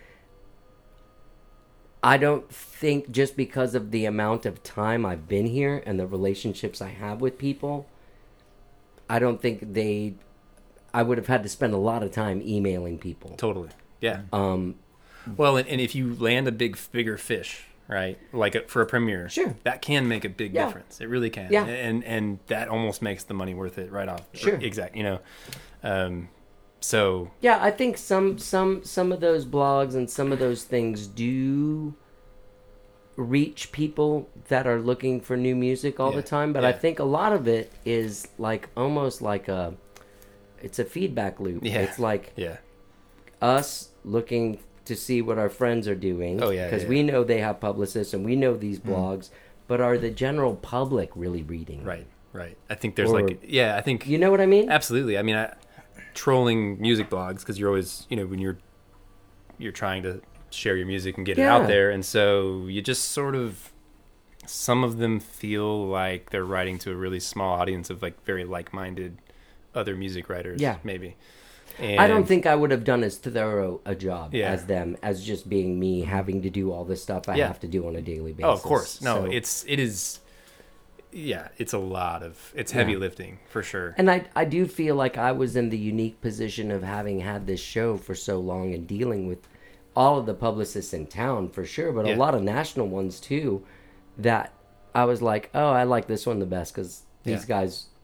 I don't think just because of the amount of time I've been here and the relationships I have with people, I don't think they. I would have had to spend a lot of time emailing people. Totally. Yeah. Um, Well, and, and if you land a big, bigger fish, right? Like a, for a premiere, Sure. that can make a big Yeah. difference. It really can. Yeah. And and that almost makes the money worth it right off. Sure. Exactly. You know. Um. So Yeah, I think some some some of those blogs and some of those things do reach people that are looking for new music all Yeah, the time, but I yeah. think a lot of it is like almost like a it's a feedback loop. Yeah. It's like yeah. us looking to see what our friends are doing. Oh, yeah, because yeah, we yeah. know they have publicists and we know these blogs, but are the general public really reading? Right. Right. I think there's Or- like yeah. I think You know what I mean? absolutely. I mean, I, trolling music blogs because you're always you know when you're you're trying to share your music and get it Yeah. out there, and so you just sort of some of them feel like they're writing to a really small audience of like very like-minded other music writers. Yeah. maybe. I don't And- think I would have done as thorough a job Yeah. as them as just being me having to do all this stuff I Yeah. have to do on a daily basis. Oh, of course. No, So- it's it is. Yeah, it's a lot of it's heavy Yeah. lifting for sure. and I I do feel like I was in the unique position of having had this show for so long and dealing with all of the publicists in town for sure, but Yeah. a lot of national ones too. That I was like, oh, I like this one the best because these Yeah. guys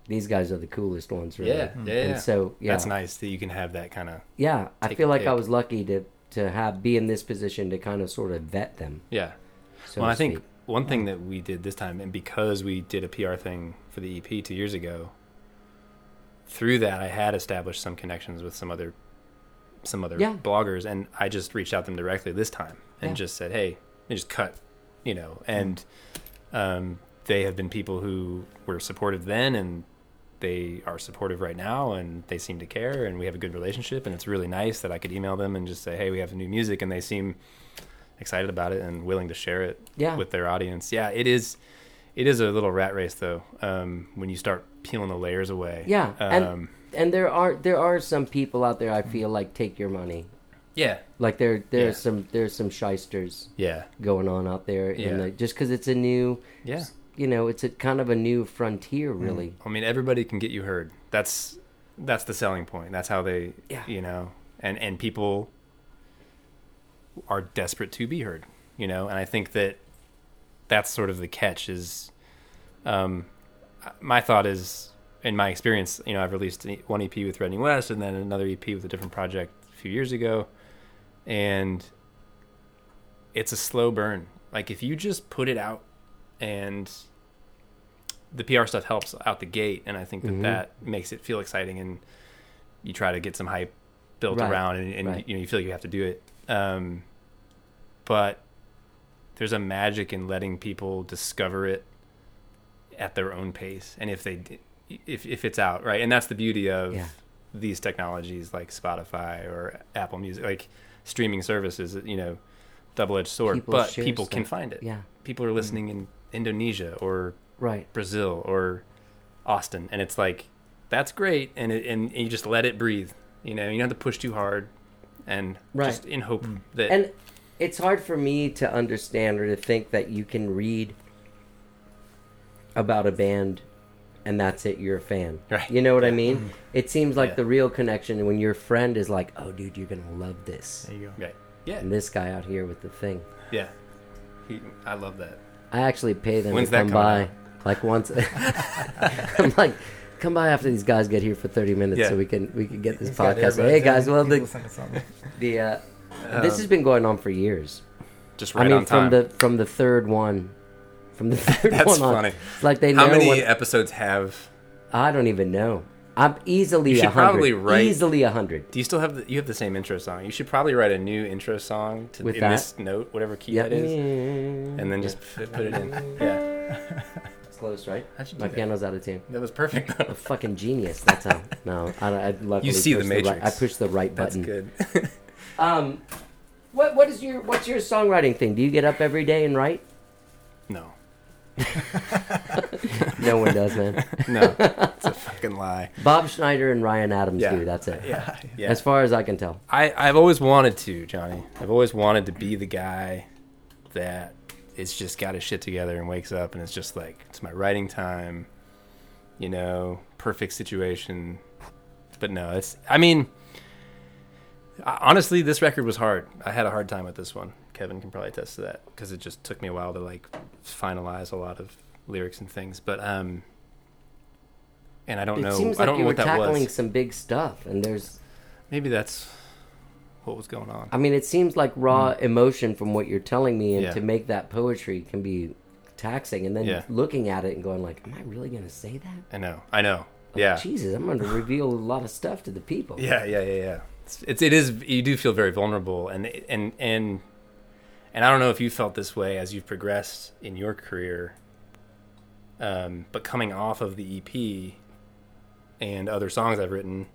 these guys are the coolest ones, really. Yeah, yeah, And yeah. so, yeah. That's nice that you can have that kind of Yeah, I Take feel a like I pick. was lucky to, to have be in this position to kind of sort of vet them. yeah. So well, to I think speak. one thing that we did this time, and because we did a P R thing for the E P two years ago, through that I had established some connections with some other some other Yeah. bloggers, and I just reached out to them directly this time and Yeah. just said, hey, they just cut, you know, and um, they have been people who were supportive then, and they are supportive right now, and they seem to care, and we have a good relationship, and it's really nice that I could email them and just say, hey, we have new music, and they seem excited about it and willing to share it Yeah. with their audience. Yeah, it is it is a little rat race though, um, when you start peeling the layers away. Yeah, Um, and and there are there are some people out there I feel like take your money. yeah. Like there there's Yeah. some there's some shysters Yeah. going on out there, Yeah. and like, just because it's a new, Yeah. you know, it's a kind of a new frontier, really. I mean, everybody can get you heard. That's that's the selling point. That's how they, Yeah. you know, and and people are desperate to be heard, you know. And I think that that's sort of the catch. Is um, my thought is, in my experience, you know, I've released one E P with Redney West, and then another E P with a different project a few years ago, and it's a slow burn. Like if you just put it out, and the P R stuff helps out the gate, and I think that Mhm. that makes it feel exciting, and you try to get some hype built Right, around, and, and right. you know you feel like you have to do it. Um, but there's a magic in letting people discover it at their own pace, and if they d- if if it's out right, and that's the beauty of Yeah. these technologies like Spotify or Apple Music, like streaming services. You know, double-edged sword, People but share people can stuff. find it. Yeah, People are listening in Indonesia or right. Brazil or Austin, and it's like that's great, and it, and you just let it breathe. You know, you don't have to push too hard, and Right. just in hope that And it's hard for me to understand or to think that you can read about a band and that's it, you're a fan. Right. You know what I mean? It seems like Yeah. the real connection when your friend is like, oh, dude, you're going to love this. There you go. right, yeah, And this guy out here with the thing. yeah. He, I love that. I actually pay them When's to that come coming by. Like once. I'm like, come by after these guys get here for thirty minutes Yeah. so we can we can get this He's got podcast. earbuds Hey in, guys, well people the listen to something. the uh, this has been going on for years. Just right I mean, on time. from the from the third one, from the third That's one on. funny. It's like they How know many what, episodes have? I don't even know. I'm easily You a should hundred. probably write- Easily a hundred. Do you still have the, you have the same intro song? You should probably write a new intro song to With in that? this note, whatever key Yeah, that is, and then just p- put it in. Yeah, it's close, right? How'd you do My that? piano's out of tune. that was perfect. A fucking genius. That's how. No, I, I luckily You see the pushed right, Matrix. I pushed the right That's button. good. Um, what what is your what's your songwriting thing? Do you get up every day and write? No, No one does, man. no, it's a fucking lie. Bob Schneider and Ryan Adams Yeah. do. That's it. Yeah, yeah. As far as I can tell. I, I've always wanted to, Johnny. I've always wanted to be the guy that is just got his shit together and wakes up and it's just like, it's my writing time, you know, perfect situation. But no, it's, I mean, I- honestly, this record was hard. I had a hard time with this one. Kevin can probably attest to that because it just took me a while to like finalize a lot of lyrics and things. But, um, and I don't It know, seems I like don't you know were what that tackling was. some big stuff, and there's. Maybe that's what was going on. I mean, it seems like raw emotion from what you're telling me, and Yeah. to make that poetry can be taxing. And then Yeah. looking at it and going like, "Am I really going to say that?" I know, I know. Like, Yeah. Jesus, I'm going to reveal a lot of stuff to the people. Yeah, yeah, yeah, yeah. It's, it's it is you do feel very vulnerable, and and and and I don't know if you felt this way as you've progressed in your career. Um, but coming off of the E P and other songs I've written,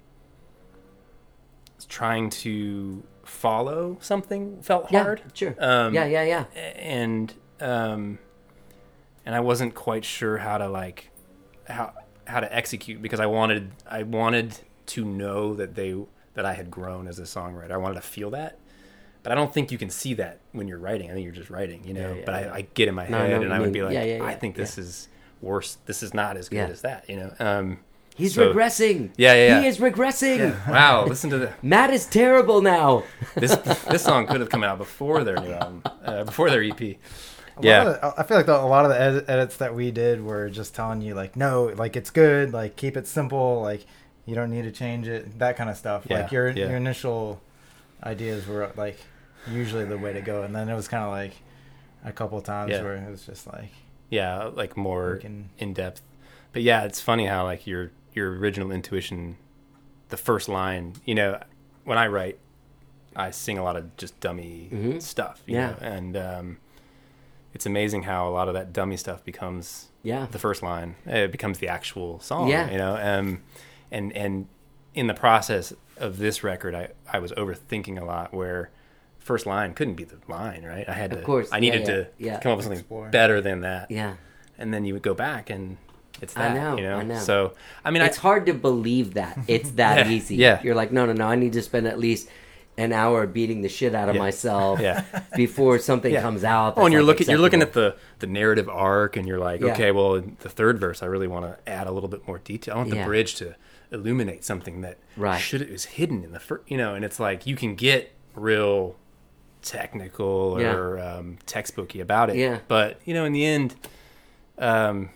trying to follow something felt Yeah, hard. sure. Um, yeah, yeah, yeah. and um, and I wasn't quite sure how to like how how to execute because I wanted I wanted to know that they that I had grown as a songwriter. I wanted to feel that, but I don't think you can see that when you're writing. I think you're just writing, you know. Yeah, yeah, but yeah. I, I get in my No, I know head what and you I would mean. be like, Yeah, yeah, I yeah, think this yeah. is worse. This is not as good Yeah. as that, you know. Um, He's so- regressing. Yeah, yeah, yeah. He is regressing. Wow, listen to the Matt is terrible now. this this song could have come out before their new album, uh, before their E P. A Yeah. lot of the, I feel like the, a lot of the ed- edits that we did were just telling you like, no, like it's good, like keep it simple, like you don't need to change it, that kind of stuff. Yeah, Like your yeah. your initial ideas were like usually the way to go, and then it was kind of like a couple of times Yeah. where it was just like, Yeah, like more We can- in depth. But yeah, it's funny how like your your original intuition, the first line, you know, when I write, I sing a lot of just dummy Mhm. stuff, you Yeah. know, and um, it's amazing how a lot of that dummy stuff becomes Yeah. the first line. It becomes the actual song, Yeah. you know, um, and and in the process of this record, I I was overthinking a lot where. First line couldn't be the line, right? I had Of to. course. I needed Yeah, yeah, to yeah. come up with something Explore. better than that. Yeah. And then you would go back and it's I that. know, You know. I know. So I mean, It's I, hard to believe that it's that Yeah, easy. yeah. You're like, no, no, no. I need to spend at least an hour beating the shit out of Yeah. myself Yeah. before something Yeah. comes out. oh, and that's, you're like, looking, you're looking at acceptable. the the narrative arc, and you're like, Yeah. okay, well, in the third verse, I really want to add a little bit more detail. I want the Yeah. bridge to illuminate something that Right. should it was hidden in the first, you know. And it's like you can get real technical Yeah. or um, textbooky about it, Yeah. but you know, in the end, um,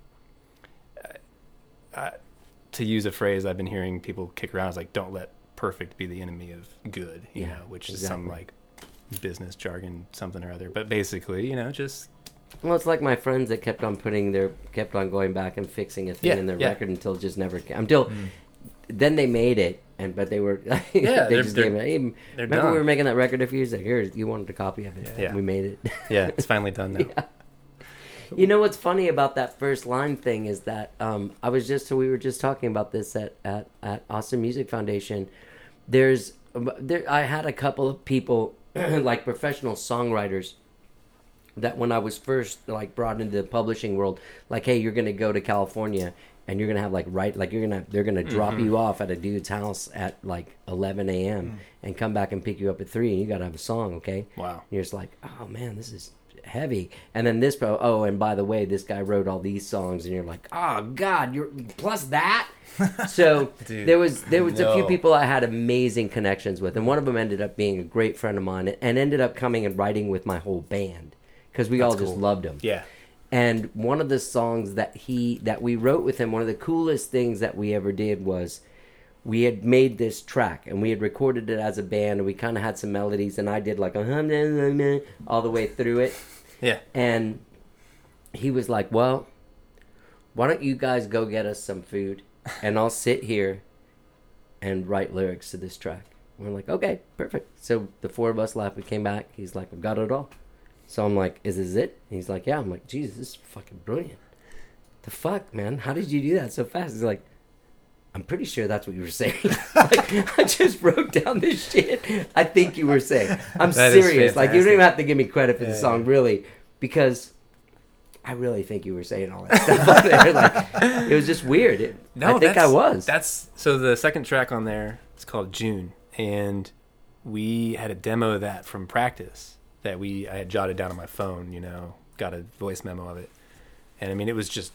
I, to use a phrase I've been hearing people kick around is like, don't let perfect be the enemy of good, you Yeah, know, which is some exactly. like business jargon, something or other. But basically, you know, just Well, it's like my friends that kept on putting their, kept on going back and fixing a thing Yeah, in their yeah. record until it just never came. Until then they made it, and but they were, Yeah, they they're- just they're- gave it. Hey, they're remember done. we were making that record a few years ago? Here, you wanted a copy of it. Yeah. We made it. yeah, it's finally done now. Yeah. You know what's funny about that first line thing is that um, I was just so we were just talking about this at at, at Austin Music Foundation. There's there I had a couple of people like professional songwriters that when I was first like brought into the publishing world, like, hey, you're gonna go to California and you're gonna have like right like you're gonna they're gonna drop you off at a dude's house at like eleven a.m. and come back and pick you up at three, and you gotta have a song, okay? Wow. And you're just like, oh man, this is heavy. And then this pro oh and by the way, this guy wrote all these songs, and you're like, oh god, you're plus that. So Dude, there was there was a few no. people I had amazing connections with, and one of them ended up being a great friend of mine, and ended up coming and writing with my whole band because we all just cool. loved him. Yeah. And one of the songs that he that we wrote with him, one of the coolest things that we ever did was we had made this track and we had recorded it as a band, and we kind of had some melodies, and I did like a hum dum, dum, dum, all the way through it. Yeah. And he was like, well, why don't you guys go get us some food and I'll sit here and write lyrics to this track. We're like, okay, perfect. So the four of us left. We came back. He's like, I've got it all. So I'm like, is this it? And he's like, yeah. I'm like, Jesus, this is fucking brilliant. The fuck, man? How did you do that so fast? He's like, I'm pretty sure that's what you were saying. Like, I just wrote down this shit I think you were saying. I'm That is serious. Like, you don't fantastic. even have to give me credit for the Yeah, song, really, because I really think you were saying all that stuff up there. Like, it was just weird. It, I think I that's- was. That's so the second track on there is called June, and we had a demo of that from practice that we I had jotted down on my phone. You know, got a voice memo of it, and I mean, it was just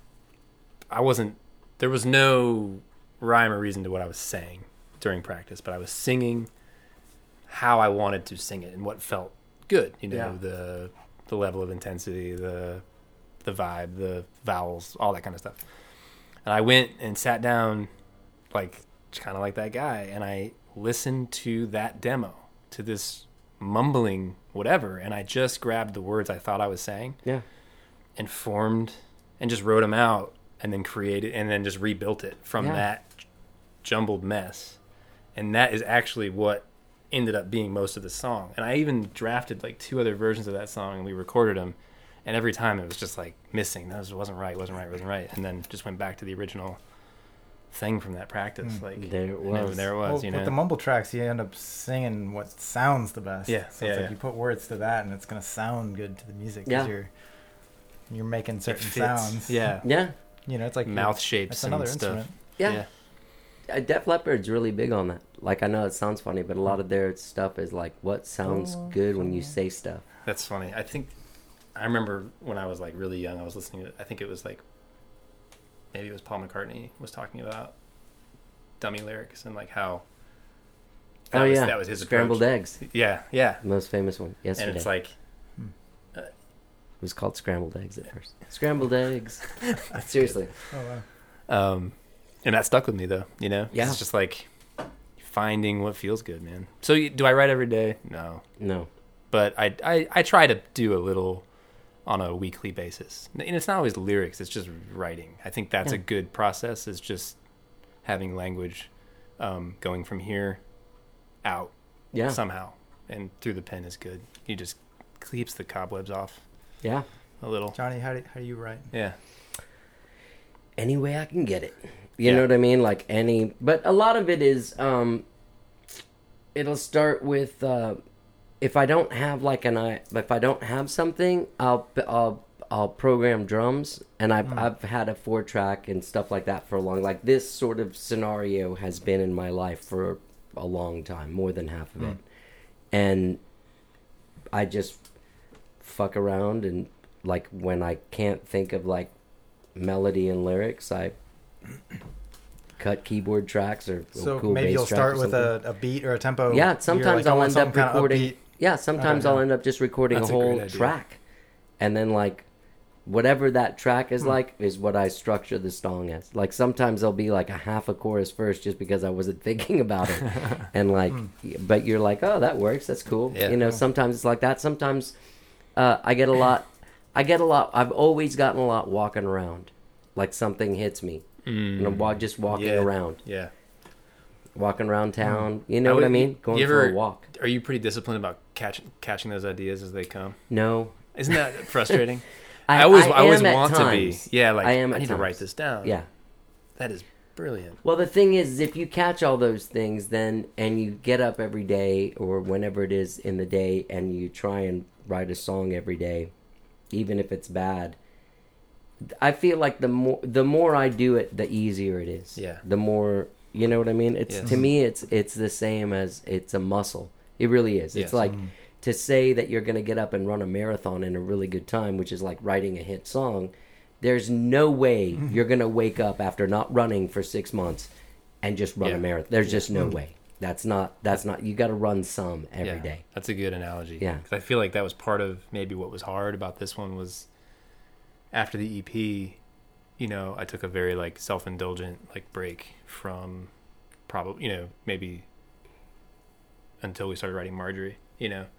I wasn't there was no rhyme or reason to what I was saying during practice, but I was singing how I wanted to sing it and what felt good. You know, Yeah. the the level of intensity, the the vibe, the vowels, all that kind of stuff. And I went and sat down, like kind of like that guy, and I listened to that demo, to this mumbling whatever, and I just grabbed the words I thought I was saying yeah. and formed and just wrote them out, and then created and then just rebuilt it from Yeah. that jumbled mess. And that is actually what ended up being most of the song. And I even drafted like two other versions of that song, and we recorded them, and every time it was just like missing. That was, wasn't right, wasn't right, wasn't right. And then just went back to the original thing from that practice. Like There it and there- was. there it was, Well, you with know. the mumble tracks, you end up singing what sounds the best. Yeah, So yeah, it's like yeah. you put words to that, and it's gonna sound good to the music Yeah. because you're you're making It certain fits. sounds. Yeah. Yeah. You know, it's like Mouth shapes That's and another stuff. instrument. Yeah. Uh, Def Leppard's really big on that. Like, I know it sounds funny, but a lot of their stuff is like, what sounds Oh, good when you say stuff. That's funny. I think I remember when I was like really young, I was listening to I think it was like maybe it was Paul McCartney was talking about dummy lyrics and like how that Oh, was, yeah. that was his Scrambled approach. eggs. Yeah, yeah. The most famous one yesterday. And it's like Hmm. uh, It was called Scrambled Eggs at first. Scrambled Eggs. Seriously. Oh wow. Um, and that stuck with me though. You know, 'Cause Yeah. It's just like finding what feels good, man. So you, do I write every day? No, No. but I, I I try to do a little on a weekly basis. And it's not always lyrics. It's just writing. I think that's Yeah. a good process. Is just having language um, going from here out Yeah. somehow, and through the pen is good. You just keeps the cobwebs off Yeah. a little. Johnny, how do how do you write? Yeah. Any way I can get it. You Yeah. know what I mean? Like any, but a lot of it is, um, it'll start with, uh, if I don't have like an, I, if I don't have something, I'll, I'll, I'll program drums, and I've, I've had a four track and stuff like that for a long, like this sort of scenario has been in my life for a long time, more than half of it. And I just fuck around, and like when I can't think of like melody and lyrics, I cut keyboard tracks or a So cool maybe bass you'll track start or with something. a, a beat or a tempo. Yeah, You're sometimes like, I I'll want end up something kinda recording. upbeat. Yeah, sometimes Okay. I'll end up just recording That's a a whole great idea. track, and then like whatever that track Hmm. is like is what I structure the song as. Like sometimes there'll be like a half a chorus first just because I wasn't thinking about it, and like, but you're like, oh, that works. That's cool. Yeah. You know, sometimes it's like that. Sometimes uh, I get a lot. I get a lot. I've always gotten a lot walking around, like something hits me, and I'm wa- just walking Yeah. around, Yeah. walking around town. You know what I would- mean? Going you for ever- a walk. Are you pretty disciplined about catching catching those ideas as they come? No. Isn't that frustrating? I, I always I I always am at want times. to be. Yeah, like I I, am at need to write times. this down. Yeah. That is brilliant. Well, the thing is, if you catch all those things, then and you get up every day or whenever it is in the day, and you try and write a song every day, even if it's bad, I feel like the more the more I do it, the easier it is. Yeah. The more, you know what I mean. It's Yes. to me, it's it's the same as it's a muscle. It really is. It's Yes. like to say that you're going to get up and run a marathon in a really good time, which is like writing a hit song. There's no way Mm-hmm. you're going to wake up after not running for six months and just run Yeah. a marathon. There's just no way. That's not. That's not. You got to run some every day. Yeah, that's a good analogy. Yeah. 'Cause I feel like that was part of maybe what was hard about this one was after the E P, you know, I took a very like self-indulgent like break from probably, you know, maybe until we started writing Marjorie, you know.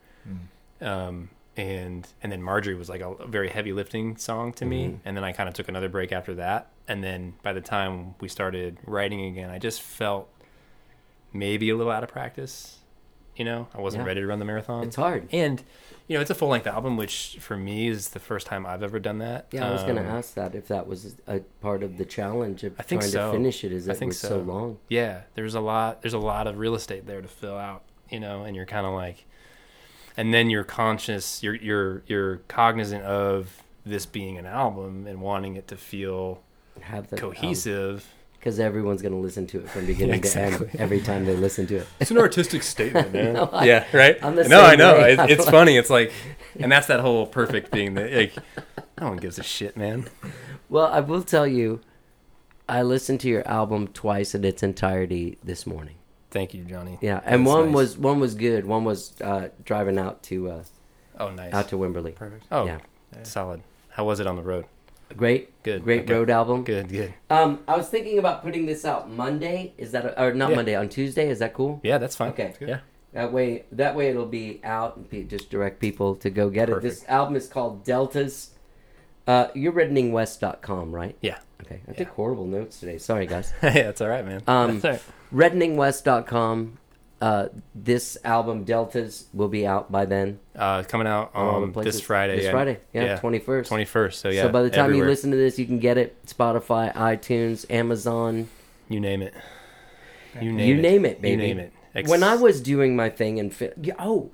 Um, and and then Marjorie was like a, a very heavy lifting song to me, and then I kind of took another break after that, and then by the time we started writing again, I just felt maybe a little out of practice. You know, I wasn't Yeah. ready to run the marathon. It's hard. And you know, it's a full length album, which for me is the first time I've ever done that. Yeah, I was going to Um, ask that if that was a part of the challenge of I think trying so. to finish it. Is I that it think was so. so. long? Yeah, there's a lot. There's a lot of real estate there to fill out. You know, and you're kind of like, and then you're conscious. You're you're you're cognizant of this being an album and wanting it to feel Have the cohesive. because everyone's going to listen to it from beginning Exactly. to end every time they listen to it. It's an artistic statement, man. No, I- yeah, right. I'm the no, same I know. way. It, it's funny. It's like, and that's that whole perfect thing that like, no one gives a shit, man. Well, I will tell you, I listened to your album twice in its entirety this morning. Thank you, Johnny. Yeah, and That's one nice. was one was good. One was uh, driving out to uh, Oh, nice. out to Wimberley. Perfect. oh, yeah. solid. How was it on the road? Great, Good. great Okay. road album. Good, good. Um, I was thinking about putting this out Monday. Is that a, or not Yeah. Monday on Tuesday? Is that cool? Yeah, that's fine. Okay. Yeah. That way, that way it'll be out and pe- just direct people to go get it. Perfect. This album is called Deltas. Uh, you're reddening west dot com, right? Yeah. Okay. I took horrible notes today. Sorry, guys. yeah, that's all right, man. Um, that's all right. reddening west dot com. Uh, this album Deltas will be out by then. Uh, coming out on all the um, places. this Friday. This yeah. Friday, yeah, twenty-first. twenty-first. So yeah. so by the time everywhere. you listen to this, you can get it Spotify, iTunes, Amazon. you name it. You name You it. name it, baby. You name it. Ex- When I was doing my thing and fi- yeah, oh,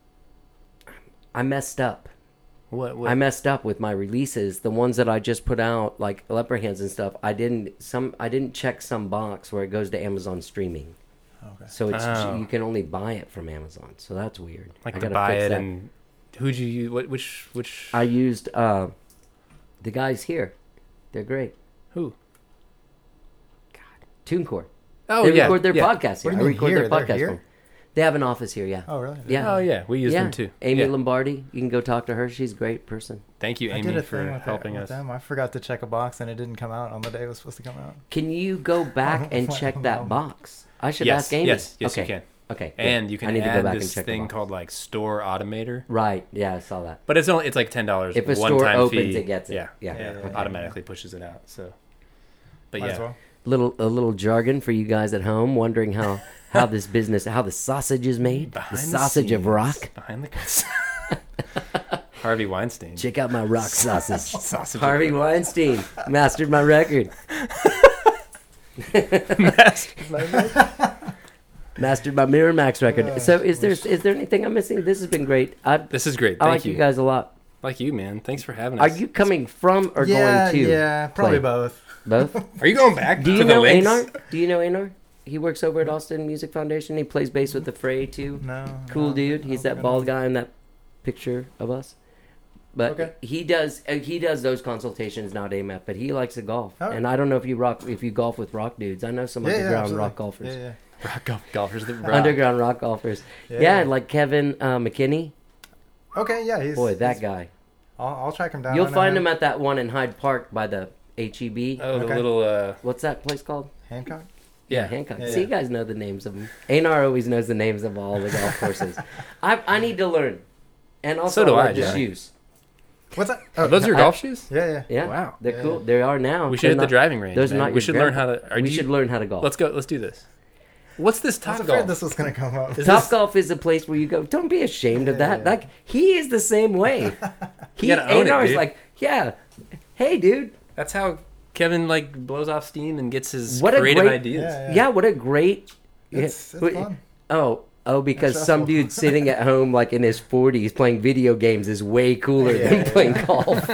I messed up. what, what? I messed up with my releases. The ones that I just put out, like Leper Hands and stuff. I didn't some. I didn't check some box where it goes to Amazon streaming. Okay. So it's Oh. you can only buy it from Amazon. So that's weird. like I to gotta buy fix it that. and who'd you use? What? Which? Which? I used uh, the guys here. They're great. who? TuneCore. Oh they yeah. record their yeah. podcast here. What do I you mean record here? their They're podcast here? from. They have an office here, yeah. Oh, really? Yeah. Oh yeah, we use yeah. them too. Amy Yeah. Lombardi, you can go talk to her. She's a great person. Thank you, I Amy, did a for thing with helping that, us. with them. I forgot to check a box and it didn't come out on the day it was supposed to come out. Can you go back and check that box? I should Yes, ask Amy. yes, yes, okay. you can. Okay. good. And you can I need add to go back and this check the thing box. called like Store Automator. Right. Yeah, I saw that. But it's only it's like ten dollars. If a one store time opens, fee. it gets it. Yeah, Yeah. Yeah, yeah, yeah. automatically pushes it out. So, but Might yeah, as well. Little a little jargon for you guys at home, wondering how how this business, how the sausage is made, behind the sausage of scenes, rock. behind the curtains. Harvey Weinstein. Check out my rock sausage. Sausage Harvey Weinstein mastered my record. Mastered my Miramax record. So is there is there anything I'm missing? This has been great. I This is great. I Thank like you. you. guys a lot. Like you, man. Thanks for having Are us. you coming from or yeah, going to? yeah, probably play? both. Both? Are you going back Do to you the know links? Anar? Do you know Anar? He works over at Austin Music Foundation. He plays bass with the Fray too. No. Cool no, dude. I He's don't that think I bald know. guy in that picture of us. But Okay. he does uh, he does those consultations, not A M A P. But he likes to golf, Oh. and I don't know if you rock if you golf with rock dudes. I know some Yeah, yeah, underground absolutely. rock golfers, Yeah, yeah. Rock golf, golfers that rock. underground rock golfers. Yeah, Yeah, yeah. like Kevin uh, McKinney. Okay, yeah, he's Boy, that he's- guy. I'll, I'll track him down. You'll I know find him at that one in Hyde Park by the H E B. Oh, the Okay. little. uh What's that place called? Hancock. Yeah, Yeah. Hancock. Yeah, See, you yeah. guys know the names of them. Anar always knows the names of all the golf courses. I I need to learn, and also So do I I, like the Johnny. shoes. What's that? Are those your I- golf shoes? Yeah, yeah. Yeah, Wow. they're Yeah. cool. They are now. We should They're hit the not- driving range. Those are man. not we your should learn how grandpa- to. Are we you- should learn how to golf. Let's go. Let's do this. What's this I was top afraid golf? this was gonna come up. Is Top this- golf is a place where you go. Don't be ashamed of Yeah, that. yeah. Like he is the same way. He gotta own it, Anar is dude. like, yeah, hey, dude. That's how Kevin like blows off steam and gets his What a creative great- ideas. Yeah, Yeah, what a great. It's, it's Wait, fun. Oh, oh, because It's some stressful. dude sitting at home, like in his forties, playing video games is way cooler Yeah, than yeah, playing golf.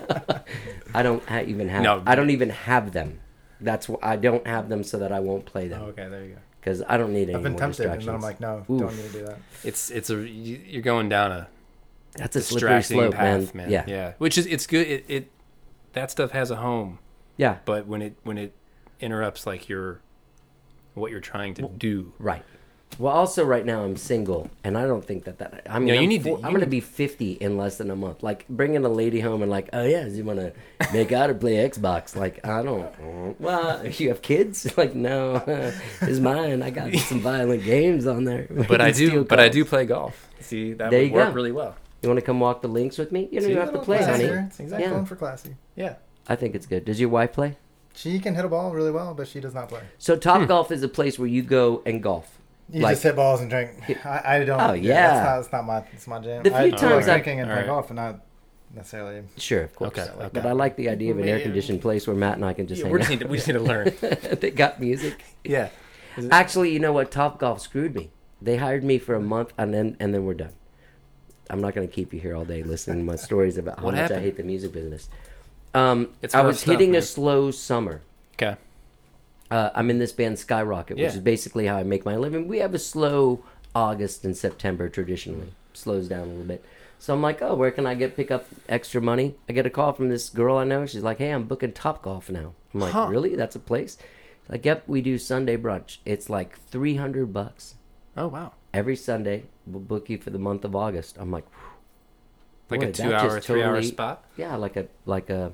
I don't ha- even have. No. I don't even have them. That's wh- I don't have them so that I won't play Oh, them okay, there you go. because I don't need any I've been more tempted, and distractions. then I'm like, no, Oof. don't need to do that. It's it's a you- you're going down a That's a slippery distracting slope, path, man. man. Yeah, yeah. Which is it's good. It, it that stuff has a home, yeah, but when it when it interrupts like your what you're trying to do. right. Well, also right now I'm single, and I don't think that that. I mean, No, you I'm, need to- four- you I'm going to need- be fifty in less than a month. Like bringing a lady home and like, oh yeah, do you want to make out or play Xbox? Like I don't. Well, you have kids? Like no, it's mine. I got some violent games on there. But I do Steal but I calls. do play golf. See, that There would you work go. really well. You want to come walk the links with me? You don't See, even have to Little play, honey. classier. It's exactly Yeah. fun for classy. Yeah. I think it's good. Does your wife play? She can hit a ball really well, but she does not play. So Top Golf is a place where you go and golf. You Like- just hit balls and drink. I, I don't. Oh, yeah, yeah. that's not, that's not my. It's my jam. The few I times like I've- drinking and All play right. golf, and not necessarily. Sure, of course. Okay, like But that. I like the idea of an Man. air conditioned place where Matt and I can just Yeah, hang we out. just need to we just need to learn. They got music. Yeah. Actually, you know what? Top Golf screwed me. They hired me for a month, and then and then we're done. I'm not going to keep you here all day listening to my stories about how What much happened? I hate the music business. Um, It's I rough was stuff, hitting man. a slow summer. Okay. Uh, I'm in this band Skyrocket, which Yeah. is basically how I make my living. We have a slow August and September traditionally. Slows down a little bit. So I'm like, oh, where can I get pick up extra money? I get a call from this girl I know. She's like, hey, I'm booking Top Golf now. I'm like, Huh. really? That's a place? She's like, yep, we do Sunday brunch. It's like three hundred bucks Oh wow. every Sunday. We'll book you for the month of August. I'm like, whew. Like Boy, a that two hour, just three hour totally- spot. yeah, like a like a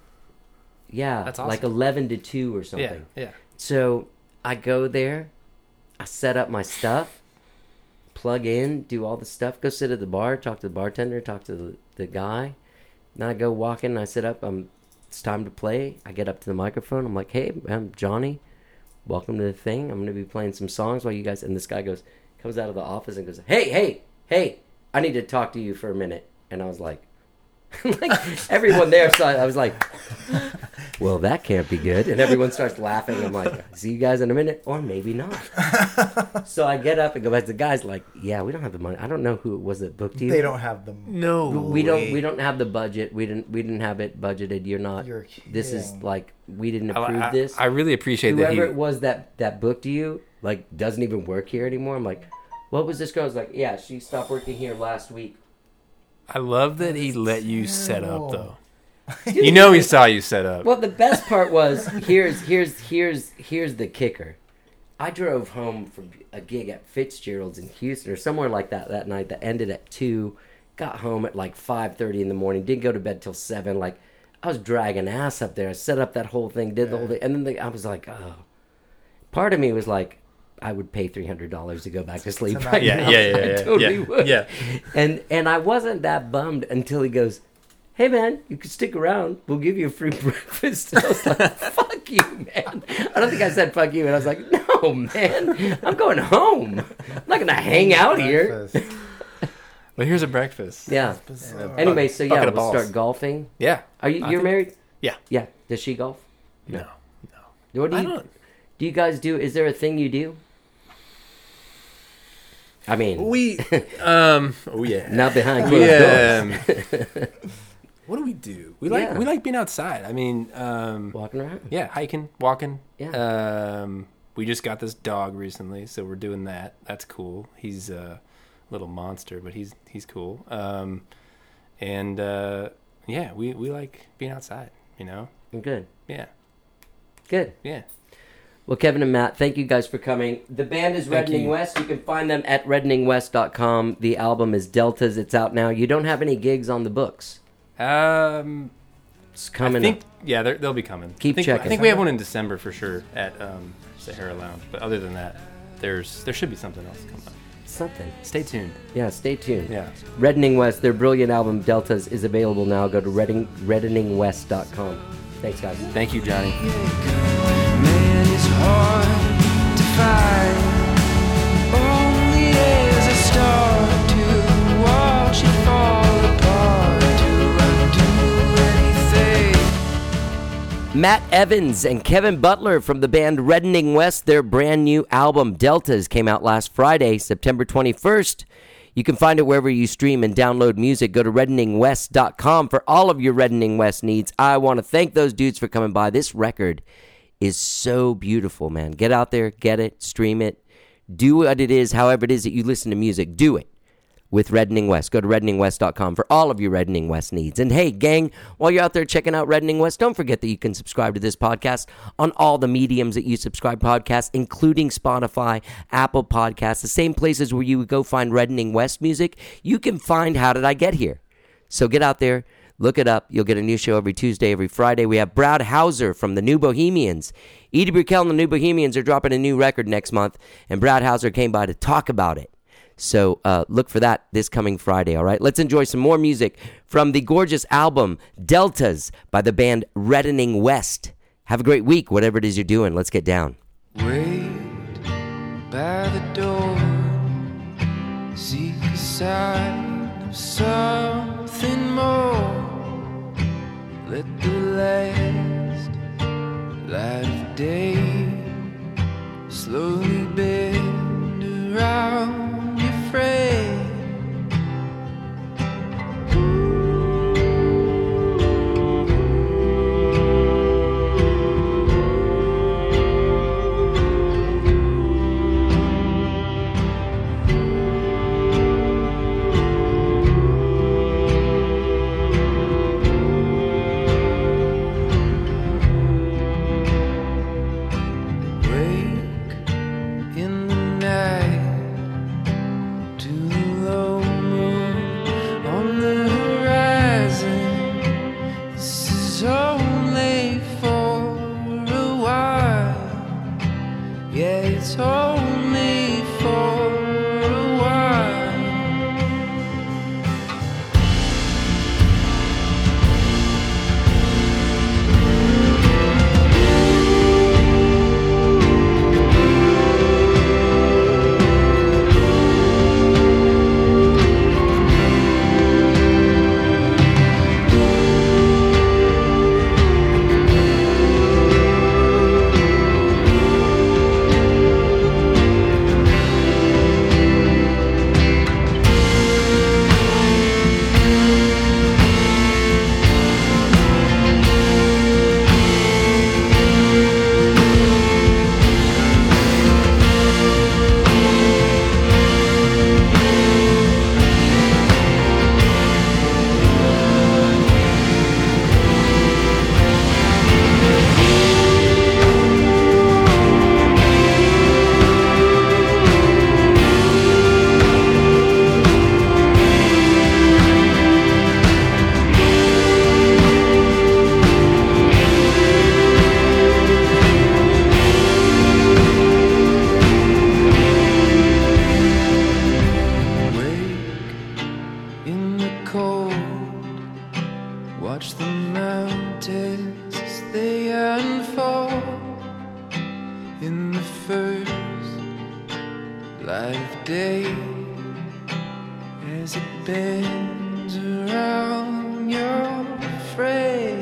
yeah, That's like awesome. eleven to two or something. Yeah. Yeah. So I go there, I set up my stuff, plug in, do all the stuff, go sit at the bar, talk to the bartender, talk to the, the guy. Then I go walk in and I sit up. I'm, it's time to play. I get up to the microphone. I'm like, hey, I'm Johnny. Welcome to the thing. I'm going to be playing some songs while you guys... And this guy goes, comes out of the office and goes, hey, hey, hey, I need to talk to you for a minute. And I was like... like everyone there, so I, I was like, well, that can't be good. And everyone starts laughing. I'm like, see you guys in a minute, or maybe not. So I get up and go back to the guys. Like, yeah, we don't have the money. I don't know who it was that booked you. They don't have them. No. We don't. We don't have the budget. We didn't. We didn't have it budgeted. You're not. You're this is kidding. like we didn't I, approve I- this. I really appreciate that. Whoever He, it was that that booked you, like, doesn't even work here anymore. I'm like, what was this girl? I was like, yeah, she stopped working here last week. I love that he That's let you set up terrible. though. You know he saw you set up. Well, the best part was here's here's here's here's the kicker. I drove home from a gig at Fitzgerald's in Houston or somewhere like that that night that ended at two. Got home at like five thirty in the morning. Didn't go to bed till seven. Like, I was dragging ass up there. I set up that whole thing, did the whole thing. And then the, I was like, oh. Part of me was like, I would pay three hundred dollars to go back to sleep right Yeah, now. yeah, yeah, I yeah, totally yeah, would. yeah. And, and I wasn't that bummed until he goes, hey, man, you can stick around. We'll give you a free breakfast. And I was like, fuck you, man. I don't think I said fuck you. And I was like, no, man. I'm going home. I'm not going to hang out here. Breakfast. Well, here's a breakfast. Yeah. Bizarre. Anyway, so yeah, Bucket of we'll balls. start golfing. Yeah. Are you? I You're think- married? Yeah. Yeah. Does she golf? No. What do I you? don't- Do you guys do? Is there a thing you do? I mean, We, um, oh yeah. not behind We, closed um, doors. what do we do? We like Yeah. we like being outside. I mean, um, Walking around. yeah, hiking, walking. Yeah. Um, we just got this dog recently, so we're doing that. That's cool. He's a little monster, but he's he's cool. Um, and uh, yeah, we we like being outside. You know. Good. Yeah. Good. Yeah. Well, Kevin and Matt, thank you guys for coming. The band is Thank Reddening you. West. You can find them at reddening west dot com. The album is Deltas. It's out now. You don't have any gigs on the books. Um, It's coming I think up. yeah, they're- they'll be coming. Keep I think, checking. I think we have one in December for sure at um, Sahara Lounge. But other than that, there's there should be something else coming up. Something. Stay tuned. Yeah, stay tuned. Yeah. Reddening West, their brilliant album Deltas is available now. Go to redding, reddening west dot com. Thanks, guys. Thank you, Johnny. Man, it's hard to find. Only as I start to watch it fall apart, do I do anything? Matt Evans and Kevin Butler from the band Reddening West, their brand new album Deltas came out last Friday, September twenty-first. You can find it wherever you stream and download music. Go to reddening west dot com for all of your Reddening West needs. I want to thank those dudes for coming by. This record is so beautiful, man. Get out there, get it, stream it. Do what it is, however it is that you listen to music. Do it with Reddening West. Go to reddening west dot com for all of your Reddening West needs. And hey, gang, while you're out there checking out Reddening West, don't forget that you can subscribe to this podcast on all the mediums that you subscribe podcasts, including Spotify, Apple Podcasts, the same places where you would go find Reddening West music. You can find How Did I Get Here? So get out there, look it up. You'll get a new show every Tuesday, every Friday. We have Brad Hauser from the New Bohemians. Edie Brickell and the New Bohemians are dropping a new record next month, and Brad Hauser came by to talk about it. So uh, look for that this coming Friday, all right? Let's enjoy some more music from the gorgeous album Deltas by the band Reddening West. Have a great week, whatever it is you're doing. Let's get down. Wait by the door, seek a sign of something more. Let the last light of day slowly bend around your frame. Watch the mountains as they unfold in the first light of day, as it bends around your frame.